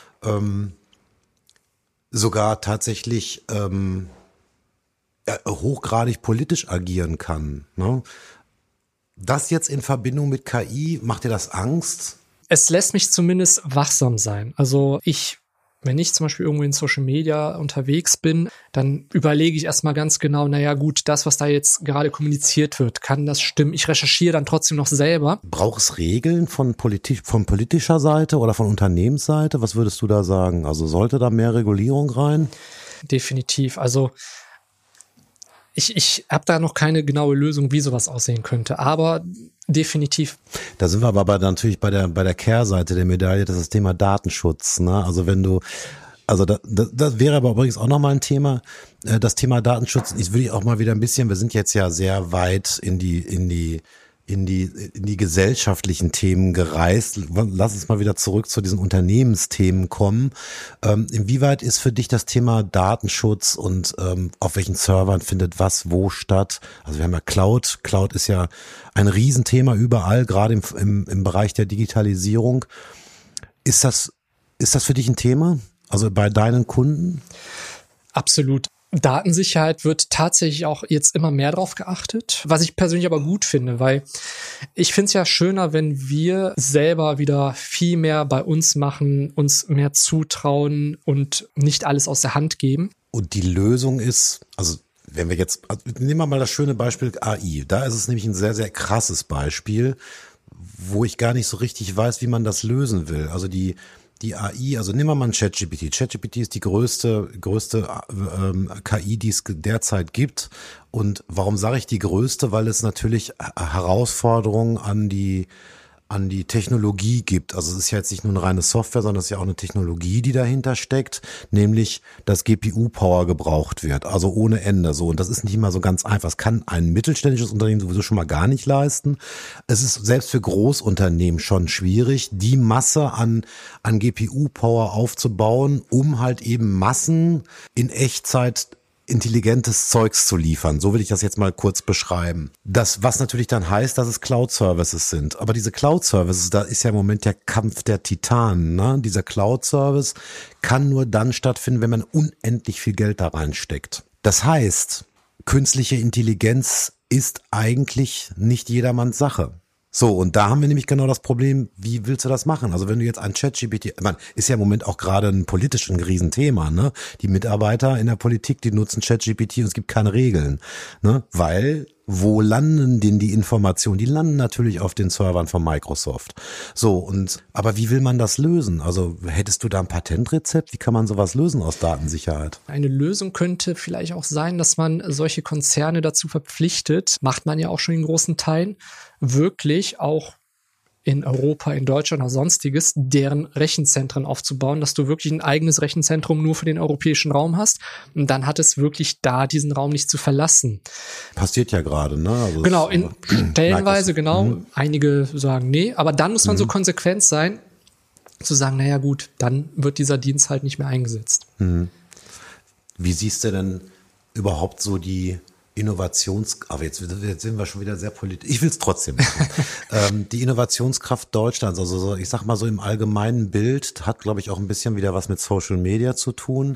sogar tatsächlich hochgradig politisch agieren kann. Ne? Das jetzt in Verbindung mit KI, macht dir das Angst? Es lässt mich zumindest wachsam sein. Also wenn ich zum Beispiel irgendwo in Social Media unterwegs bin, dann überlege ich erstmal ganz genau, naja gut, das, was da jetzt gerade kommuniziert wird, kann das stimmen? Ich recherchiere dann trotzdem noch selber. Braucht es Regeln von politischer Seite oder von Unternehmensseite? Was würdest du da sagen? Also sollte da mehr Regulierung rein? Definitiv. Also ich habe da noch keine genaue Lösung, wie sowas aussehen könnte, aber definitiv. Da sind wir aber natürlich bei der Kehrseite der Medaille, das ist das Thema Datenschutz. Ne? Also das wäre aber übrigens auch nochmal ein Thema, das Thema Datenschutz. Ich will auch mal wieder ein bisschen, wir sind jetzt ja sehr weit in die gesellschaftlichen Themen gereist. Lass uns mal wieder zurück zu diesen Unternehmensthemen kommen. Inwieweit ist für dich das Thema Datenschutz und auf welchen Servern findet was wo statt? Also wir haben ja Cloud. Cloud ist ja ein Riesenthema überall, gerade im Bereich der Digitalisierung. Ist das für dich ein Thema? Also bei deinen Kunden? Absolut. Datensicherheit wird tatsächlich auch jetzt immer mehr drauf geachtet, was ich persönlich aber gut finde, weil ich finde es ja schöner, wenn wir selber wieder viel mehr bei uns machen, uns mehr zutrauen und nicht alles aus der Hand geben. Und die Lösung ist, also wenn wir jetzt, nehmen wir mal das schöne Beispiel AI, da ist es nämlich ein sehr, sehr krasses Beispiel, wo ich gar nicht so richtig weiß, wie man das lösen will. Also die AI, also nehmen wir mal ein ChatGPT. ChatGPT ist die größte KI, die es derzeit gibt. Und warum sage ich die größte? Weil es natürlich Herausforderungen an die Technologie gibt. Also es ist ja jetzt nicht nur eine reine Software, sondern es ist ja auch eine Technologie, die dahinter steckt, nämlich dass GPU-Power gebraucht wird, also ohne Ende so. Und das ist nicht immer so ganz einfach. Das kann ein mittelständisches Unternehmen sowieso schon mal gar nicht leisten. Es ist selbst für Großunternehmen schon schwierig, die Masse an GPU-Power aufzubauen, um halt eben Massen in Echtzeit intelligentes Zeugs zu liefern. So will ich das jetzt mal kurz beschreiben. Das, was natürlich dann heißt, dass es Cloud-Services sind. Aber diese Cloud-Services, da ist ja im Moment der Kampf der Titanen. Ne? Dieser Cloud-Service kann nur dann stattfinden, wenn man unendlich viel Geld da reinsteckt. Das heißt, künstliche Intelligenz ist eigentlich nicht jedermanns Sache. So, und da haben wir nämlich genau das Problem, wie willst du das machen? Also wenn du jetzt ein ChatGPT, ist ja im Moment auch gerade ein politisch ein Riesenthema, ne? Die Mitarbeiter in der Politik, die nutzen ChatGPT und es gibt keine Regeln, ne? Weil, wo landen denn die Informationen? Die landen natürlich auf den Servern von Microsoft. So, aber wie will man das lösen? Also hättest du da ein Patentrezept? Wie kann man sowas lösen aus Datensicherheit? Eine Lösung könnte vielleicht auch sein, dass man solche Konzerne dazu verpflichtet, macht man ja auch schon in großen Teilen, wirklich auch in Europa, in Deutschland oder sonstiges, deren Rechenzentren aufzubauen, dass du wirklich ein eigenes Rechenzentrum nur für den europäischen Raum hast und dann hat es wirklich da diesen Raum nicht zu verlassen. Passiert ja gerade, ne? Also genau, stellenweise, genau. Einige sagen nee, aber dann muss man so konsequent sein, zu sagen, naja gut, dann wird dieser Dienst halt nicht mehr eingesetzt. Wie siehst du denn überhaupt so die aber jetzt sind wir schon wieder sehr politisch. Ich will es trotzdem machen. Die Innovationskraft Deutschlands, also so, ich sag mal so im allgemeinen Bild, hat, glaube ich, auch ein bisschen wieder was mit Social Media zu tun.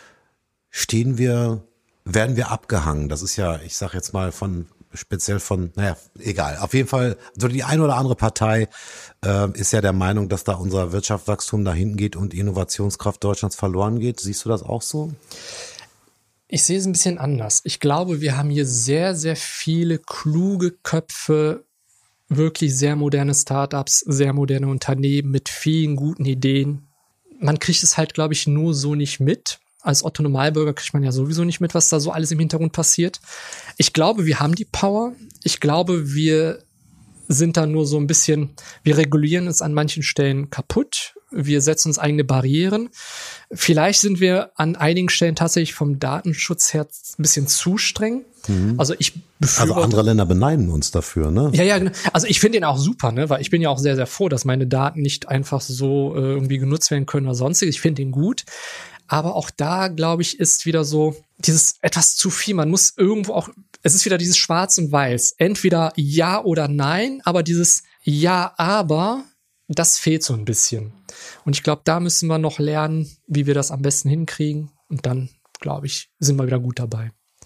Werden wir abgehangen? Das ist ja, ich sag jetzt mal speziell von, egal. Auf jeden Fall, so die eine oder andere Partei ist ja der Meinung, dass da unser Wirtschaftswachstum nach hinten geht und die Innovationskraft Deutschlands verloren geht. Siehst du das auch so? Ich sehe es ein bisschen anders. Ich glaube, wir haben hier sehr, sehr viele kluge Köpfe, wirklich sehr moderne Startups, sehr moderne Unternehmen mit vielen guten Ideen. Man kriegt es halt, glaube ich, nur so nicht mit. Als Otto-Normalbürger kriegt man ja sowieso nicht mit, was da so alles im Hintergrund passiert. Ich glaube, wir haben die Power. Ich glaube, wir sind da nur so ein bisschen, wir regulieren uns an manchen Stellen kaputt. Wir setzen uns eigene Barrieren. Vielleicht sind wir an einigen Stellen tatsächlich vom Datenschutz her ein bisschen zu streng. Also andere Länder beneiden uns dafür, ne? Ja, genau. Also ich finde den auch super, ne, weil ich bin ja auch sehr, sehr froh, dass meine Daten nicht einfach so irgendwie genutzt werden können oder sonstiges. Ich finde den gut. Aber auch da, glaube ich, ist wieder so dieses etwas zu viel. Man muss irgendwo auch, es ist wieder dieses Schwarz und Weiß. Entweder ja oder nein, aber dieses Ja, aber, das fehlt so ein bisschen. Und ich glaube, da müssen wir noch lernen, wie wir das am besten hinkriegen. Und dann, glaube ich, sind wir wieder gut dabei.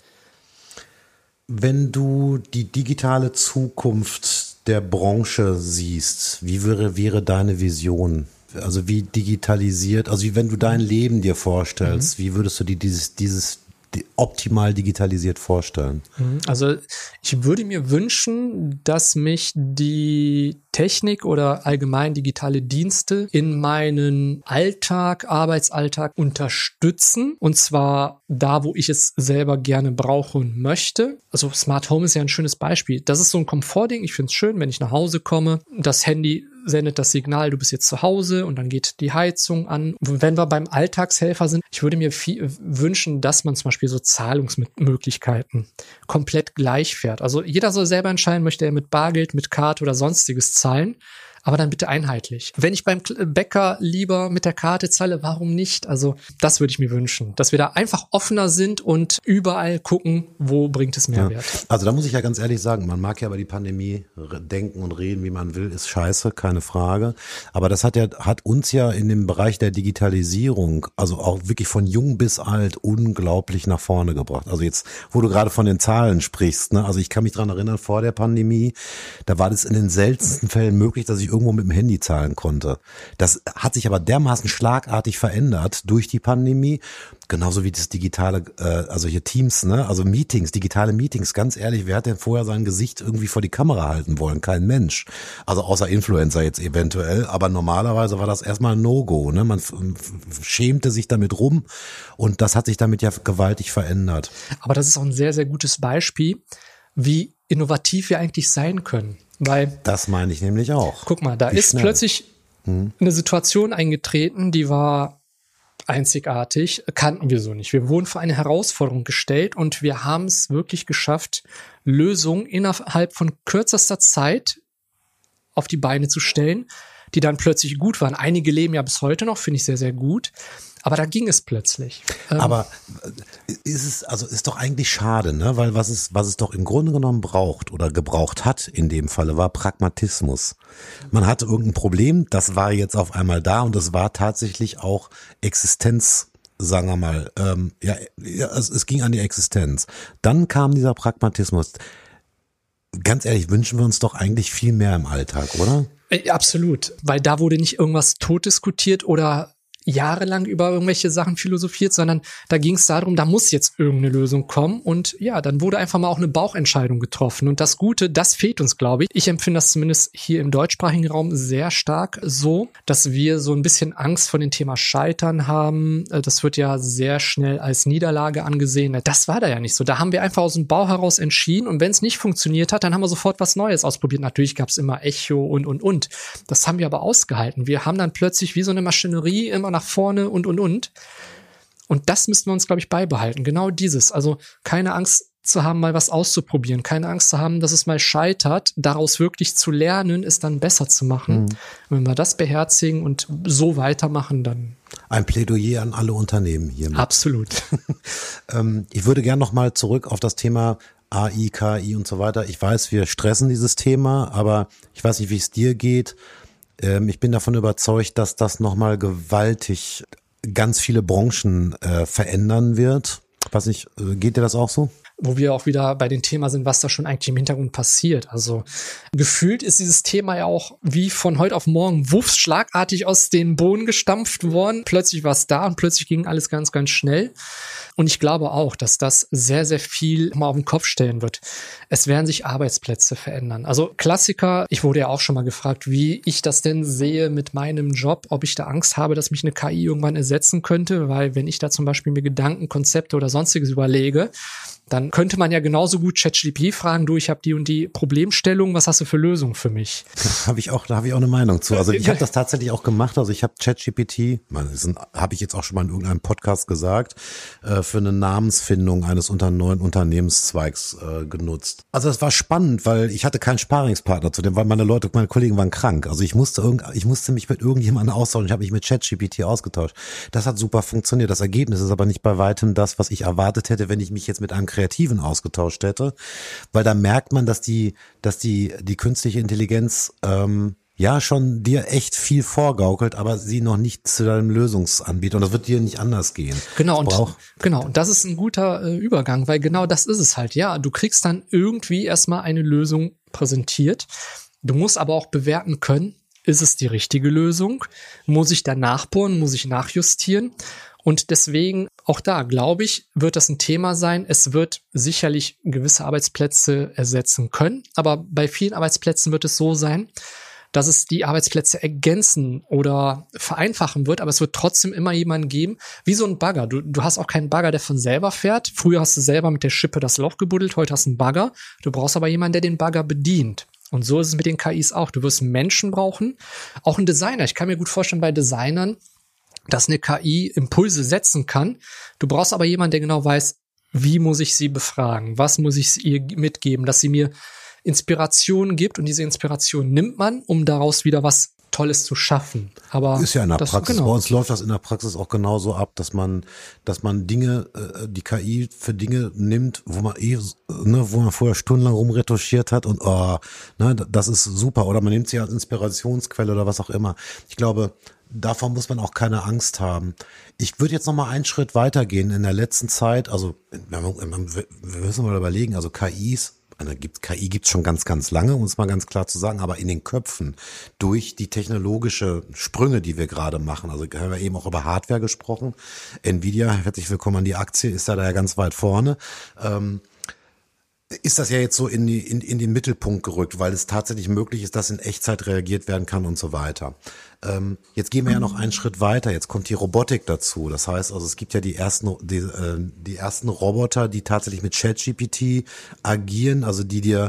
Wenn du die digitale Zukunft der Branche siehst, wie wäre deine Vision? Also wie digitalisiert, also wie wenn du dein Leben dir vorstellst, wie würdest du dir dieses optimal digitalisiert vorstellen? Also ich würde mir wünschen, dass mich die Technik oder allgemein digitale Dienste in meinen Arbeitsalltag unterstützen. Und zwar da, wo ich es selber gerne brauche und möchte. Also Smart Home ist ja ein schönes Beispiel. Das ist so ein Komfortding. Ich finde es schön, wenn ich nach Hause komme, das Handy sendet das Signal, du bist jetzt zu Hause und dann geht die Heizung an. Wenn wir beim Alltagshelfer sind, ich würde mir wünschen, dass man zum Beispiel so Zahlungsmöglichkeiten komplett gleich fährt. Also jeder soll selber entscheiden, möchte er mit Bargeld, mit Karte oder sonstiges zahlen, aber dann bitte einheitlich. Wenn ich beim Bäcker lieber mit der Karte zahle, warum nicht? Also das würde ich mir wünschen, dass wir da einfach offener sind und überall gucken, wo bringt es Mehrwert. Ja. Also da muss ich ja ganz ehrlich sagen, man mag ja über die Pandemie denken und reden, wie man will, ist scheiße, keine Frage. Aber das hat uns ja in dem Bereich der Digitalisierung, also auch wirklich von jung bis alt, unglaublich nach vorne gebracht. Also jetzt, wo du gerade von den Zahlen sprichst, ne? Also ich kann mich dran erinnern, vor der Pandemie, da war das in den seltensten Fällen möglich, dass ich irgendwo mit dem Handy zahlen konnte. Das hat sich aber dermaßen schlagartig verändert durch die Pandemie, genauso wie das digitale, also hier Teams, ne, also Meetings, digitale Meetings, ganz ehrlich, wer hat denn vorher sein Gesicht irgendwie vor die Kamera halten wollen? Kein Mensch. Also außer Influencer jetzt eventuell, aber normalerweise war das erstmal ein No-Go, ne, man schämte sich damit rum und das hat sich damit ja gewaltig verändert. Aber das ist auch ein sehr, sehr gutes Beispiel, wie innovativ wir eigentlich sein können. Weil, das meine ich nämlich auch. Guck mal, da ist plötzlich eine Situation eingetreten, die war einzigartig, kannten wir so nicht. Wir wurden vor eine Herausforderung gestellt und wir haben es wirklich geschafft, Lösungen innerhalb von kürzester Zeit auf die Beine zu stellen, die dann plötzlich gut waren. Einige leben ja bis heute noch, finde ich sehr, sehr gut. Aber da ging es plötzlich. Aber ist doch eigentlich schade, ne? Weil was es doch im Grunde genommen braucht oder gebraucht hat in dem Falle, war Pragmatismus. Man hatte irgendein Problem, das war jetzt auf einmal da und das war tatsächlich auch Existenz, sagen wir mal. Es ging an die Existenz. Dann kam dieser Pragmatismus. Ganz ehrlich, wünschen wir uns doch eigentlich viel mehr im Alltag, oder? Absolut, weil da wurde nicht irgendwas totdiskutiert oder jahrelang über irgendwelche Sachen philosophiert, sondern da ging es darum, da muss jetzt irgendeine Lösung kommen und ja, dann wurde einfach mal auch eine Bauchentscheidung getroffen und das Gute, das fehlt uns, glaube ich. Ich empfinde das zumindest hier im deutschsprachigen Raum sehr stark so, dass wir so ein bisschen Angst vor dem Thema Scheitern haben. Das wird ja sehr schnell als Niederlage angesehen. Das war da ja nicht so. Da haben wir einfach aus dem Bau heraus entschieden und wenn es nicht funktioniert hat, dann haben wir sofort was Neues ausprobiert. Natürlich gab es immer Echo und. Das haben wir aber ausgehalten. Wir haben dann plötzlich wie so eine Maschinerie immer nach vorne und. Und das müssten wir uns, glaube ich, beibehalten. Genau dieses. Also keine Angst zu haben, mal was auszuprobieren. Keine Angst zu haben, dass es mal scheitert. Daraus wirklich zu lernen, es dann besser zu machen. Wenn wir das beherzigen und so weitermachen, dann... Ein Plädoyer an alle Unternehmen hier. Absolut. Ich würde gerne noch mal zurück auf das Thema AI, KI und so weiter. Ich weiß, wir stressen dieses Thema, aber ich weiß nicht, wie es dir geht. Ich bin davon überzeugt, dass das nochmal gewaltig ganz viele Branchen verändern wird. Weiß nicht, geht dir das auch so? Wo wir auch wieder bei dem Thema sind, was da schon eigentlich im Hintergrund passiert. Also gefühlt ist dieses Thema ja auch wie von heute auf morgen wuffs schlagartig aus den Boden gestampft worden. Plötzlich war es da und plötzlich ging alles ganz, ganz schnell. Und ich glaube auch, dass das sehr, sehr viel mal auf den Kopf stellen wird. Es werden sich Arbeitsplätze verändern. Also Klassiker, ich wurde ja auch schon mal gefragt, wie ich das denn sehe mit meinem Job, ob ich da Angst habe, dass mich eine KI irgendwann ersetzen könnte, weil wenn ich da zum Beispiel mir Gedanken, Konzepte oder sonstiges überlege, dann könnte man ja genauso gut ChatGPT fragen, du, ich habe die und die Problemstellung, was hast du für Lösungen für mich? Da habe ich auch eine Meinung zu. Also ich habe das tatsächlich auch gemacht. Also ich habe ChatGPT, habe ich jetzt auch schon mal in irgendeinem Podcast gesagt, für eine Namensfindung eines neuen Unternehmenszweigs genutzt. Also das war spannend, weil ich hatte keinen Sparingspartner zu dem, weil meine Kollegen waren krank. Also ich musste mich mit irgendjemandem austauschen. Ich habe mich mit ChatGPT ausgetauscht. Das hat super funktioniert. Das Ergebnis ist aber nicht bei weitem das, was ich erwartet hätte, wenn ich mich jetzt mit einem Kreativen ausgetauscht hätte, weil da merkt man, dass die künstliche Intelligenz ja schon dir echt viel vorgaukelt, aber sie noch nicht zu deinem Lösungsanbieter, und das wird dir nicht anders gehen. Genau, und das ist ein guter Übergang, weil genau das ist es halt. Ja, du kriegst dann irgendwie erstmal eine Lösung präsentiert. Du musst aber auch bewerten können, ist es die richtige Lösung? Muss ich da nachbohren? Muss ich nachjustieren? Und deswegen, auch da, glaube ich, wird das ein Thema sein. Es wird sicherlich gewisse Arbeitsplätze ersetzen können. Aber bei vielen Arbeitsplätzen wird es so sein, dass es die Arbeitsplätze ergänzen oder vereinfachen wird. Aber es wird trotzdem immer jemanden geben, wie so ein Bagger. Du hast auch keinen Bagger, der von selber fährt. Früher hast du selber mit der Schippe das Loch gebuddelt. Heute hast du einen Bagger. Du brauchst aber jemanden, der den Bagger bedient. Und so ist es mit den KIs auch. Du wirst Menschen brauchen. Auch einen Designer. Ich kann mir gut vorstellen, bei Designern, dass eine KI Impulse setzen kann. Du brauchst aber jemanden, der genau weiß, wie muss ich sie befragen? Was muss ich ihr mitgeben, dass sie mir Inspiration gibt? Und diese Inspiration nimmt man, um daraus wieder was Tolles zu schaffen. Aber ist ja in der Praxis. Genau. Bei uns läuft das in der Praxis auch genauso ab, dass man Dinge, die KI für Dinge nimmt, wo man vorher stundenlang rumretuschiert hat und das ist super. Oder man nimmt sie als Inspirationsquelle oder was auch immer. Ich glaube, davon muss man auch keine Angst haben. Ich würde jetzt noch mal einen Schritt weitergehen. In der letzten Zeit, also wir müssen mal überlegen, also KI gibt's schon ganz, ganz lange, um es mal ganz klar zu sagen, aber in den Köpfen durch die technologische Sprünge, die wir gerade machen, also haben wir eben auch über Hardware gesprochen. Nvidia, herzlich willkommen an die Aktie, ist da ja ganz weit vorne. Ist das ja jetzt so in den Mittelpunkt gerückt, weil es tatsächlich möglich ist, dass in Echtzeit reagiert werden kann und so weiter. Jetzt gehen wir ja noch einen Schritt weiter. Jetzt kommt die Robotik dazu. Das heißt, also es gibt ja die ersten Roboter, die tatsächlich mit ChatGPT agieren, also die dir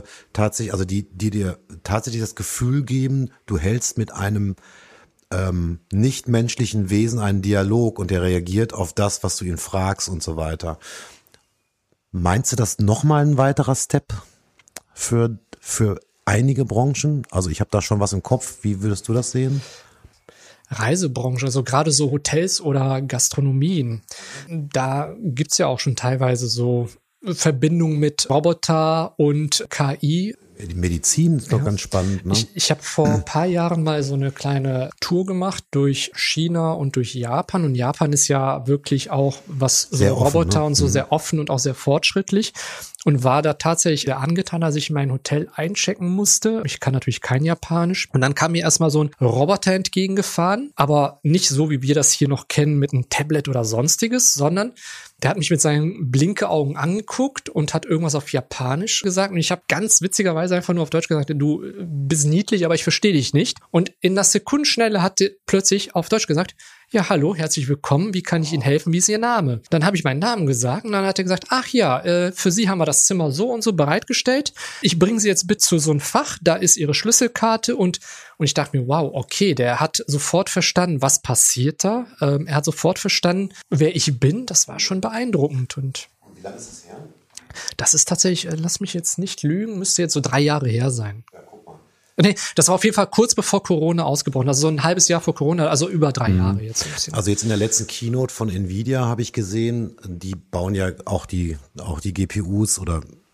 tatsächlich das Gefühl geben, du hältst mit einem nichtmenschlichen Wesen einen Dialog und der reagiert auf das, was du ihn fragst und so weiter. Meinst du das nochmal ein weiterer Step für einige Branchen? Also ich habe da schon was im Kopf. Wie würdest du das sehen? Reisebranche, also gerade so Hotels oder Gastronomien, da gibt's ja auch schon teilweise so Verbindungen mit Roboter und KI. Die Medizin ist doch ganz spannend, ne? Ich habe vor ein paar Jahren mal so eine kleine Tour gemacht durch China und durch Japan. Und Japan ist ja wirklich auch, was so sehr Roboter offen, ne? Und so sehr offen und auch sehr fortschrittlich. Und war da tatsächlich sehr angetan, als ich in mein Hotel einchecken musste. Ich kann natürlich kein Japanisch. Und dann kam mir erstmal so ein Roboter entgegengefahren, aber nicht so, wie wir das hier noch kennen mit einem Tablet oder sonstiges, sondern der hat mich mit seinen Blinkeaugen angeguckt und hat irgendwas auf Japanisch gesagt. Und ich habe ganz witzigerweise einfach nur auf Deutsch gesagt, du bist niedlich, aber ich verstehe dich nicht. Und in der Sekundenschnelle hat er plötzlich auf Deutsch gesagt, ja, hallo, herzlich willkommen, wie kann ich Ihnen helfen, wie ist Ihr Name? Dann habe ich meinen Namen gesagt und dann hat er gesagt, ach ja, für Sie haben wir das Zimmer so und so bereitgestellt. Ich bringe Sie jetzt bitte zu so einem Fach, da ist Ihre Schlüsselkarte und ich dachte mir, wow, okay, der hat sofort verstanden, was passiert da. Er hat sofort verstanden, wer ich bin, das war schon beeindruckend. Und wie lange ist das her? Das ist tatsächlich, lass mich jetzt nicht lügen, müsste jetzt so 3 Jahre her sein. Ja, guck mal. Nee, das war auf jeden Fall kurz bevor Corona ausgebrochen, also so ein halbes Jahr vor Corona, also über 3 Jahre jetzt. Ein bisschen. Also jetzt in der letzten Keynote von Nvidia habe ich gesehen, die bauen ja auch die GPUs oder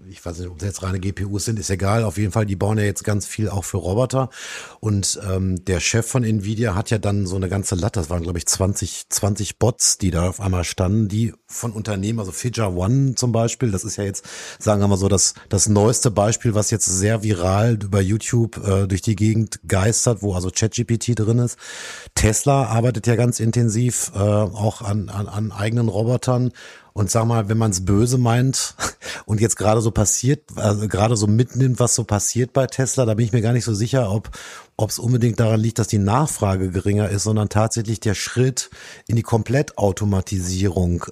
ich weiß nicht, ob das jetzt reine GPUs sind, ist egal. Auf jeden Fall, die bauen ja jetzt ganz viel auch für Roboter. Und der Chef von Nvidia hat ja dann so eine ganze Latte, das waren glaube ich 20 Bots, die da auf einmal standen, die von Unternehmen, also Figure One zum Beispiel, das ist ja jetzt, sagen wir mal so, das neueste Beispiel, was jetzt sehr viral über YouTube durch die Gegend geistert, wo also ChatGPT drin ist. Tesla arbeitet ja ganz intensiv auch an eigenen Robotern. Und sag mal, wenn man es böse meint und jetzt gerade so passiert, also gerade so mitnimmt, was so passiert bei Tesla, da bin ich mir gar nicht so sicher, ob es unbedingt daran liegt, dass die Nachfrage geringer ist, sondern tatsächlich der Schritt in die Komplettautomatisierung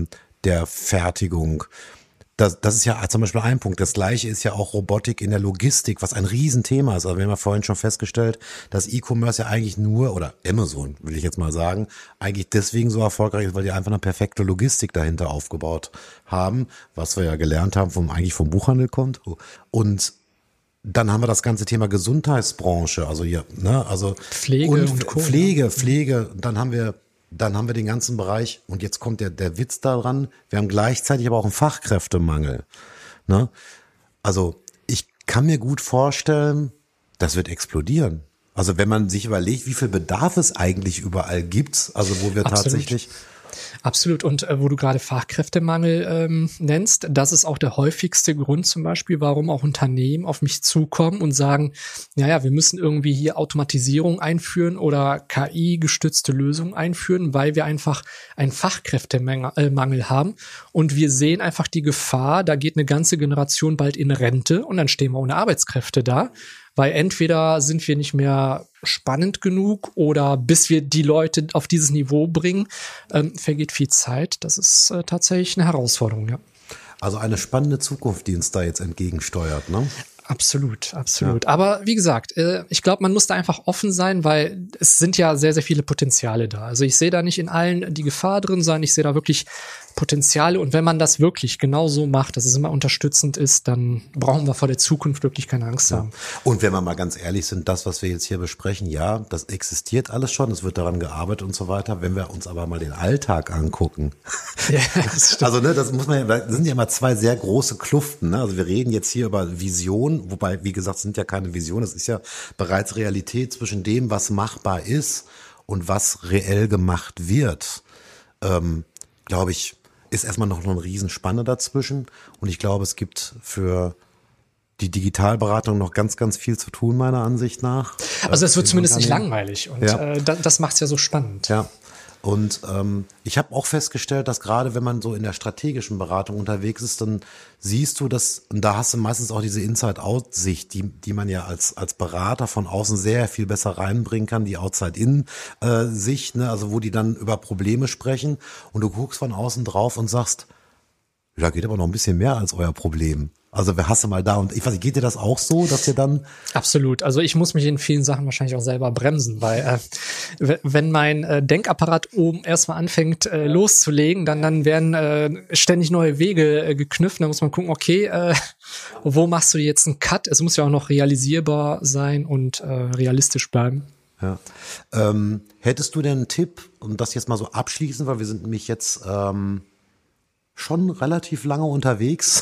der Fertigung. Das ist ja zum Beispiel ein Punkt. Das Gleiche ist ja auch Robotik in der Logistik, was ein Riesenthema ist. Also wir haben ja vorhin schon festgestellt, dass E-Commerce ja eigentlich nur, oder Amazon, will ich jetzt mal sagen, eigentlich deswegen so erfolgreich ist, weil die einfach eine perfekte Logistik dahinter aufgebaut haben, was wir ja gelernt haben, eigentlich vom Buchhandel kommt. Und dann haben wir das ganze Thema Gesundheitsbranche, also hier, ne, also Pflege und Co. Pflege. Dann haben wir den ganzen Bereich, und jetzt kommt der Witz daran, wir haben gleichzeitig aber auch einen Fachkräftemangel. Ne? Also ich kann mir gut vorstellen, das wird explodieren. Also wenn man sich überlegt, wie viel Bedarf es eigentlich überall gibt, also wo wir tatsächlich... Absolut. Und wo du gerade Fachkräftemangel nennst, das ist auch der häufigste Grund zum Beispiel, warum auch Unternehmen auf mich zukommen und sagen, naja, wir müssen irgendwie hier Automatisierung einführen oder KI-gestützte Lösungen einführen, weil wir einfach einen Fachkräftemangel haben. Und wir sehen einfach die Gefahr, da geht eine ganze Generation bald in Rente und dann stehen wir ohne Arbeitskräfte da. Weil entweder sind wir nicht mehr spannend genug oder bis wir die Leute auf dieses Niveau bringen, vergeht viel Zeit. Das ist tatsächlich eine Herausforderung, ja. Also eine spannende Zukunft, die uns da jetzt entgegensteuert, ne? Absolut. Ja. Ja. Aber wie gesagt, ich glaube, man muss da einfach offen sein, weil es sind ja sehr, sehr viele Potenziale da. Also ich sehe da nicht in allen die Gefahr drin sein, ich sehe da wirklich Potenziale. Und wenn man das wirklich genau so macht, dass es immer unterstützend ist, dann brauchen wir vor der Zukunft wirklich keine Angst haben. Und wenn wir mal ganz ehrlich sind, das, was wir jetzt hier besprechen, ja, das existiert alles schon, es wird daran gearbeitet und so weiter. Wenn wir uns aber mal den Alltag angucken, Ja, das stimmt. also ne, das sind ja immer zwei sehr große Kluften. Ne? Also wir reden jetzt hier über Vision, wobei, wie gesagt, es sind ja keine Visionen, es ist ja bereits Realität zwischen dem, was machbar ist und was reell gemacht wird. Glaube ich, ist erstmal noch eine Riesenspanne dazwischen. Und ich glaube, es gibt für die Digitalberatung noch ganz, ganz viel zu tun, meiner Ansicht nach. Also es wird zumindest nicht langweilig und das macht es ja so spannend. Ja. Und ich habe auch festgestellt, dass gerade wenn man so in der strategischen Beratung unterwegs ist, dann siehst du das, und da hast du meistens auch diese Inside-Out-Sicht, die man ja als Berater von außen sehr viel besser reinbringen kann, die Outside-In-Sicht, ne, also wo die dann über Probleme sprechen und du guckst von außen drauf und sagst, da geht aber noch ein bisschen mehr als euer Problem. Also wer hast du mal da? Und ich weiß nicht, geht dir das auch so, dass ihr dann... Absolut. Also ich muss mich in vielen Sachen wahrscheinlich auch selber bremsen, weil wenn mein Denkapparat oben erstmal anfängt loszulegen, dann werden ständig neue Wege geknüpft. Da muss man gucken, okay, wo machst du jetzt einen Cut? Es muss ja auch noch realisierbar sein und realistisch bleiben. Ja. Hättest du denn einen Tipp, um das jetzt mal so abschließen, weil wir sind nämlich jetzt... schon relativ lange unterwegs.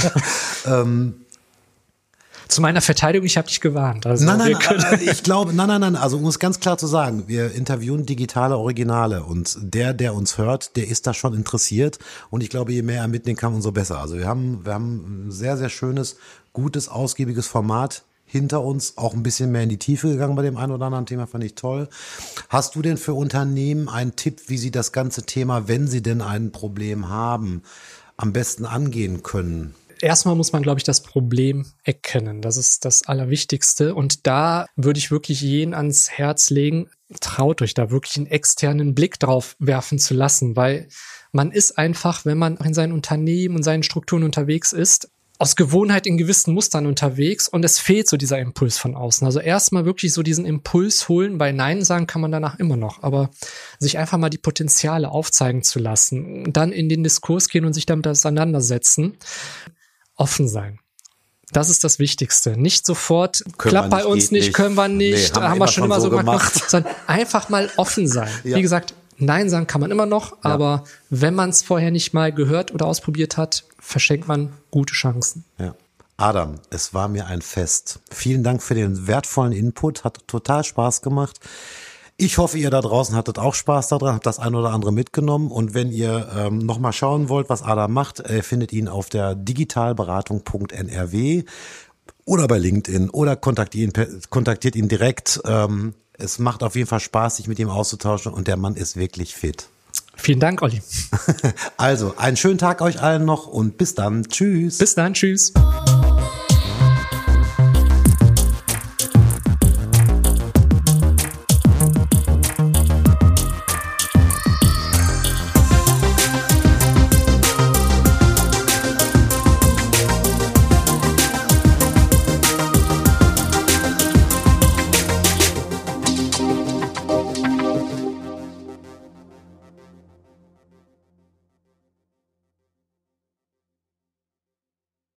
Zu meiner Verteidigung, ich habe dich gewarnt. Also nein, ich glaube, nein. Also um es ganz klar zu sagen, wir interviewen digitale Originale und der uns hört, der ist da schon interessiert und ich glaube, je mehr er mitnehmen kann, umso besser. Also wir haben ein sehr, sehr schönes, gutes, ausgiebiges Format hinter uns, auch ein bisschen mehr in die Tiefe gegangen bei dem einen oder anderen Thema, fand ich toll. Hast du denn für Unternehmen einen Tipp, wie sie das ganze Thema, wenn sie denn ein Problem haben, am besten angehen können? Erstmal muss man, glaube ich, das Problem erkennen. Das ist das Allerwichtigste. Und da würde ich wirklich jeden ans Herz legen, traut euch da wirklich einen externen Blick drauf werfen zu lassen, weil man ist einfach, wenn man in seinen Unternehmen und seinen Strukturen unterwegs ist, aus Gewohnheit in gewissen Mustern unterwegs und es fehlt so dieser Impuls von außen. Also erstmal wirklich so diesen Impuls holen, bei Nein sagen kann man danach immer noch, aber sich einfach mal die Potenziale aufzeigen zu lassen, dann in den Diskurs gehen und sich damit auseinandersetzen, offen sein. Das ist das Wichtigste. Nicht sofort, klappt bei uns nicht, können wir nicht, haben wir schon immer so gemacht, sondern einfach mal offen sein. Ja. Wie gesagt, Nein sagen kann man immer noch, aber wenn man es vorher nicht mal gehört oder ausprobiert hat, verschenkt man gute Chancen. Ja. Adam, es war mir ein Fest. Vielen Dank für den wertvollen Input, hat total Spaß gemacht. Ich hoffe, ihr da draußen hattet auch Spaß daran, habt das ein oder andere mitgenommen. Und wenn ihr nochmal schauen wollt, was Adam macht, findet ihn auf der digitalberatung.nrw oder bei LinkedIn oder kontaktiert ihn direkt. Es macht auf jeden Fall Spaß, sich mit ihm auszutauschen und der Mann ist wirklich fit. Vielen Dank, Olli. Also, einen schönen Tag euch allen noch und bis dann. Tschüss. Bis dann, tschüss.